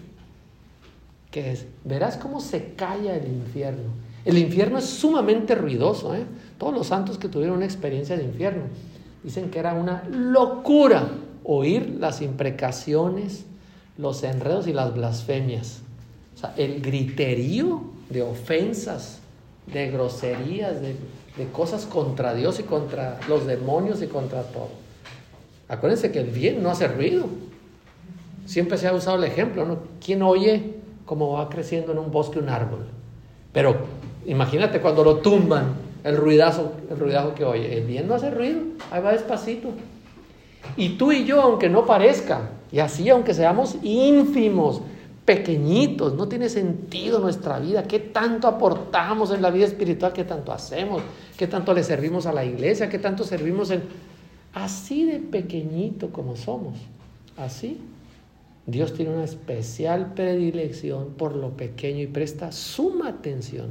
que es, verás cómo se calla el infierno. El infierno es sumamente ruidoso, ¿eh? Todos los santos que tuvieron una experiencia de infierno dicen que era una locura oír las imprecaciones, los enredos y las blasfemias. O sea, el griterío de ofensas, de groserías, de, de cosas contra Dios y contra los demonios y contra todo. Acuérdense que el bien no hace ruido. Siempre se ha usado el ejemplo, ¿no? ¿Quién oye cómo va creciendo en un bosque un árbol? Pero imagínate cuando lo tumban, el ruidazo, el ruidazo que oye. El bien no hace ruido, ahí va despacito. Y tú y yo, aunque no parezca, y así aunque seamos ínfimos, pequeñitos, no tiene sentido nuestra vida, qué tanto aportamos en la vida espiritual, qué tanto hacemos, qué tanto le servimos a la iglesia, qué tanto servimos en... Así de pequeñito como somos, así, Dios tiene una especial predilección por lo pequeño y presta suma atención.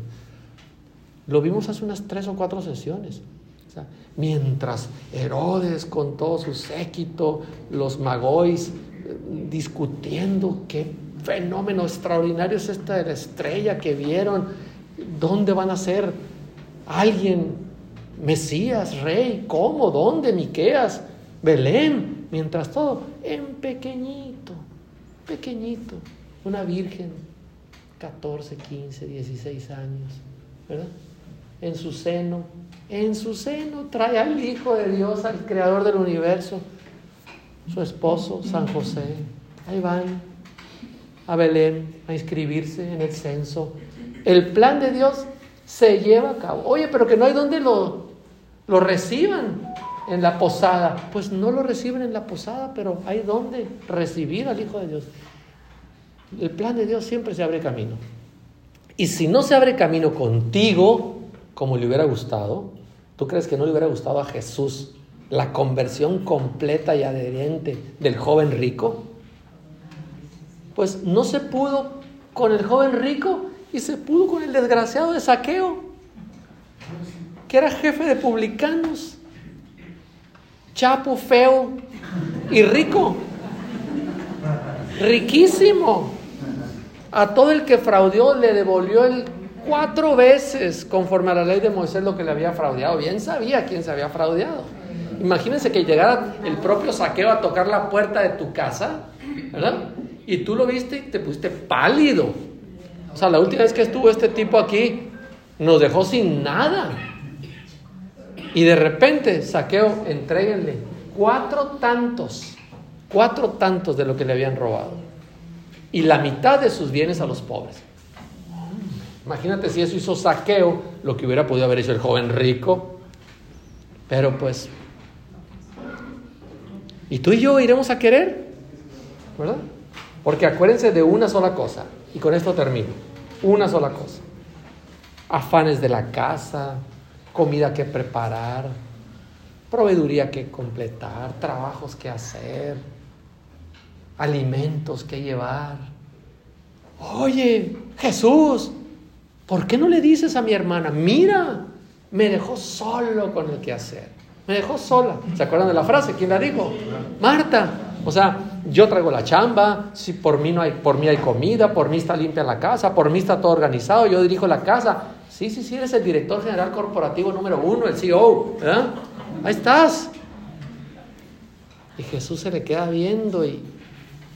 Lo vimos hace unas tres o cuatro sesiones. O sea, mientras Herodes con todo su séquito, los magois, discutiendo qué fenómeno extraordinario es esta de la estrella que vieron, dónde van a ser alguien, Mesías, rey, cómo, dónde, Miqueas, Belén, mientras todo en pequeñito, pequeñito, una virgen, catorce, quince, dieciséis años, ¿verdad? En su seno, en su seno trae al Hijo de Dios, al Creador del universo, su esposo, San José. Ahí van a Belén a inscribirse en el censo. El plan de Dios se lleva a cabo. Oye, pero que no hay donde lo, lo reciban en la posada. Pues no lo reciben en la posada, pero hay donde recibir al Hijo de Dios. El plan de Dios siempre se abre camino. Y si no se abre camino contigo, como le hubiera gustado, ¿tú crees que no le hubiera gustado a Jesús la conversión completa y adherente del joven rico? Pues no se pudo con el joven rico y se pudo con el desgraciado de Zaqueo, que era jefe de publicanos, chapo, feo y rico, riquísimo. A todo el que fraudeó le devolvió el cuatro veces conforme a la ley de Moisés lo que le había fraudeado. Bien sabía quién se había fraudeado. Imagínense que llegara el propio Zaqueo a tocar la puerta de tu casa, ¿verdad? Y tú lo viste y te pusiste pálido. O sea, la última vez que estuvo este tipo aquí nos dejó sin nada. Y de repente, Zaqueo, entréguenle cuatro tantos, cuatro tantos de lo que le habían robado. Y la mitad de sus bienes a los pobres. Imagínate si eso hizo Zaqueo, lo que hubiera podido haber hecho el joven rico. Pero pues, ¿y tú y yo iremos a querer? ¿Verdad? Porque acuérdense de una sola cosa, y con esto termino. Una sola cosa. Afanes de la casa, comida que preparar, proveeduría que completar, trabajos que hacer, alimentos que llevar. Oye, Jesús, ¿por qué no le dices a mi hermana? Mira, me dejó solo con el que hacer. Me dejó sola. ¿Se acuerdan de la frase? ¿Quién la dijo? Marta. O sea, yo traigo la chamba, si por mí no hay, por mí hay comida, por mí está limpia la casa, por mí está todo organizado, yo dirijo la casa. Sí, sí, sí, eres el director general corporativo número uno, el C E O, ¿verdad? Ahí estás. Y Jesús se le queda viendo y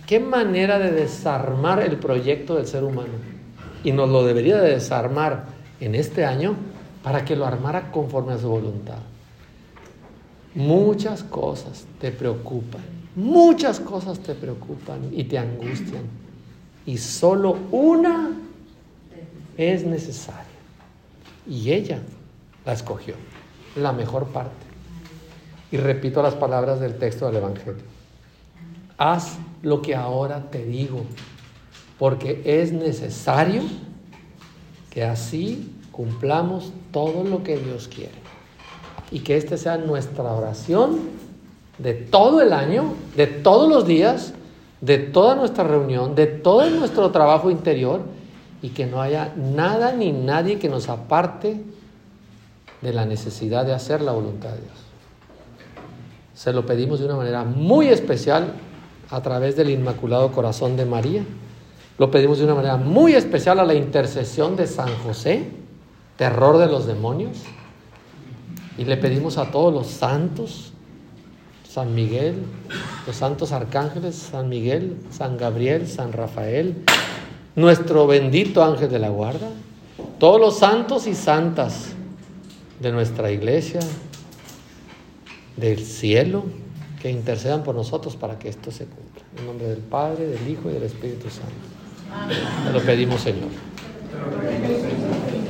qué manera de desarmar el proyecto del ser humano. Y nos lo debería de desarmar en este año para que lo armara conforme a su voluntad. Muchas cosas te preocupan, muchas cosas te preocupan y te angustian. Y solo una es necesaria. Y ella la escogió, la mejor parte. Y repito las palabras del texto del Evangelio. Haz lo que ahora te digo, porque es necesario que así cumplamos todo lo que Dios quiere. Y que esta sea nuestra oración de todo el año, de todos los días, de toda nuestra reunión, de todo nuestro trabajo interior, y que no haya nada ni nadie que nos aparte de la necesidad de hacer la voluntad de Dios. Se lo pedimos de una manera muy especial a través del Inmaculado Corazón de María. Lo pedimos de una manera muy especial a la intercesión de San José, terror de los demonios. Y le pedimos a todos los santos, San Miguel, los santos arcángeles, San Miguel, San Gabriel, San Rafael, nuestro bendito ángel de la guarda, todos los santos y santas de nuestra iglesia, del cielo, que intercedan por nosotros para que esto se cumpla. En nombre del Padre, del Hijo y del Espíritu Santo. Te lo pedimos, Señor.